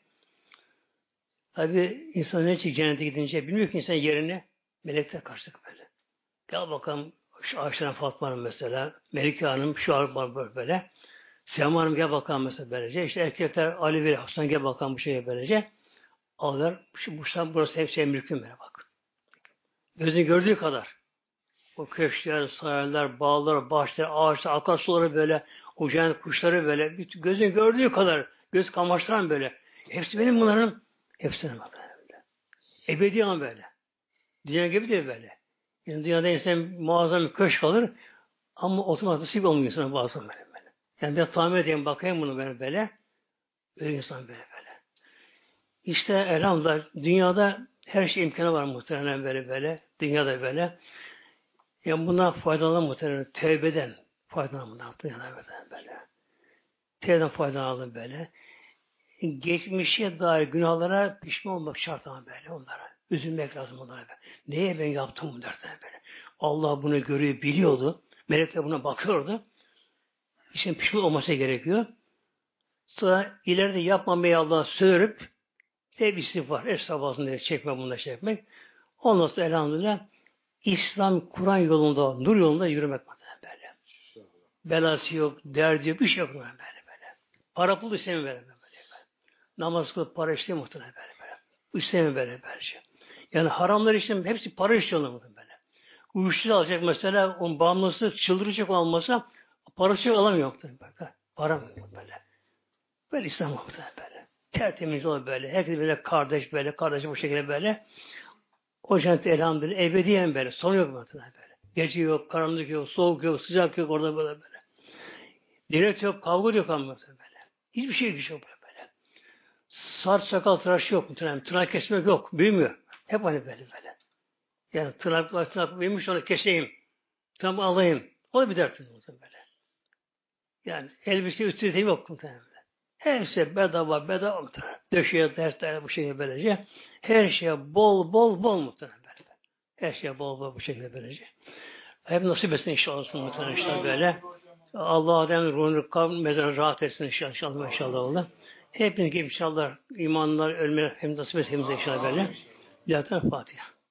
Tabi insan ne için cennete gidince bilmiyor ki insan yerini melekler karşılık böyle. Gel bakalım şu Ayşe Fatma Hanım mesela, Melike Hanım şu an var böyle. Sema Hanım gel bakalım mesela böylece. İşte erkekler Ali ve Hasan gel bakalım bu şeye böylece. Alırlar. Şu burası, burası hepsi emrikün böyle bak. Gözünü gördüğü kadar. O köşkler, saraylar, bağlar, bahçeler, ağaçlar, akarsuları böyle, o cennet kuşları böyle, gözünü gördüğü kadar, göz kamaştıran böyle. Hepsi benim bunların, hepsine bakın böyle. Ebedi ama böyle. Dünya gibi de böyle. Yani dünyada insan muazzam bir köşk alır ama otomatik nasip olmuyor insana bazen böyle böyle. Yani biraz tahmin edeyim bakayım bunu böyle böyle. Öyle insan böyle böyle. İşte elhamdülillah dünyada her şey imkanı var muhtemelen böyle böyle. Dünyada böyle. Yani bundan faydalanalım muhtemelen. Tevbeden faydalanalım bundan. Dünyada böyle böyle. Tevbeden faydalanalım böyle. Geçmişe dair günahlara pişman olmak şart ama böyle onlara. Üzülmek lazım onlara böyle. Neye ben yaptım bu dertten böyle. Allah bunu görüyor, biliyordu. Melekler buna bakıyordu. İşte pişman olması gerekiyor. Sonra ileride yapmamayı Allah'a söyleyip tevbe istiğfar, estağfurullah diye çekmek, bunu da çekmek. Ondan sonra elhamdülillah İslam, Kur'an yolunda, nur yolunda yürümek böyle. Belası yok, derdi yok, bir şey yok böyle böyle. Para pul istemiyor böyle böyle. Namaz kılıp para istemiyor muhtemelen böyle böyle. İstemiyor böyle böyle şey. Yani haramlar için hepsi para istiyorlar muhtemelen böyle. Uyuşturucu alacak mesela, onun bağımlısı çıldıracak olmasa parası yok alamıyor muhtemelen böyle. Para mı böyle. Böyle İslam muhtemelen böyle. Tertemiz olur böyle. Herkes böyle kardeş böyle, kardeş bu şekilde böyle. O cennet elhamdülillah ebediyen böyle. Son yok muhtemelen böyle. Gece yok, karanlık yok, soğuk yok, sıcak yok orada böyle böyle. Devlet yok, kavga yok ama böyle. Hiçbir şey bir şey yok böyle. Saç sakal tıraşı yok muhtemelen. Tırnak kesmek yok. Büyümüyor. Hep hani böyle böyle. Yani tırnaklar tırnak büyümüş onu keseyim. Tam alayım. O da bir dert muhtemelen böyle. Yani elbise üstüne yok muhtemelen. Her şey bedava bedava muhtemelen. Döşeye dersler bu şekilde böylece. Her şeye bol bol bol muhtemelen böyle. Her şeye bol bol bu şekilde böylece. Hep nasip etsin inşallah muhtemelen inşallah böyle. Allah Adem'in ruhunu kavm mezarı rahat etsin inşallah inşallah inşallah Allah. Hepiniz gibi inşallah imanlar ölmeye hem nasip etsin inşallah böyle. Lillahi Fatiha.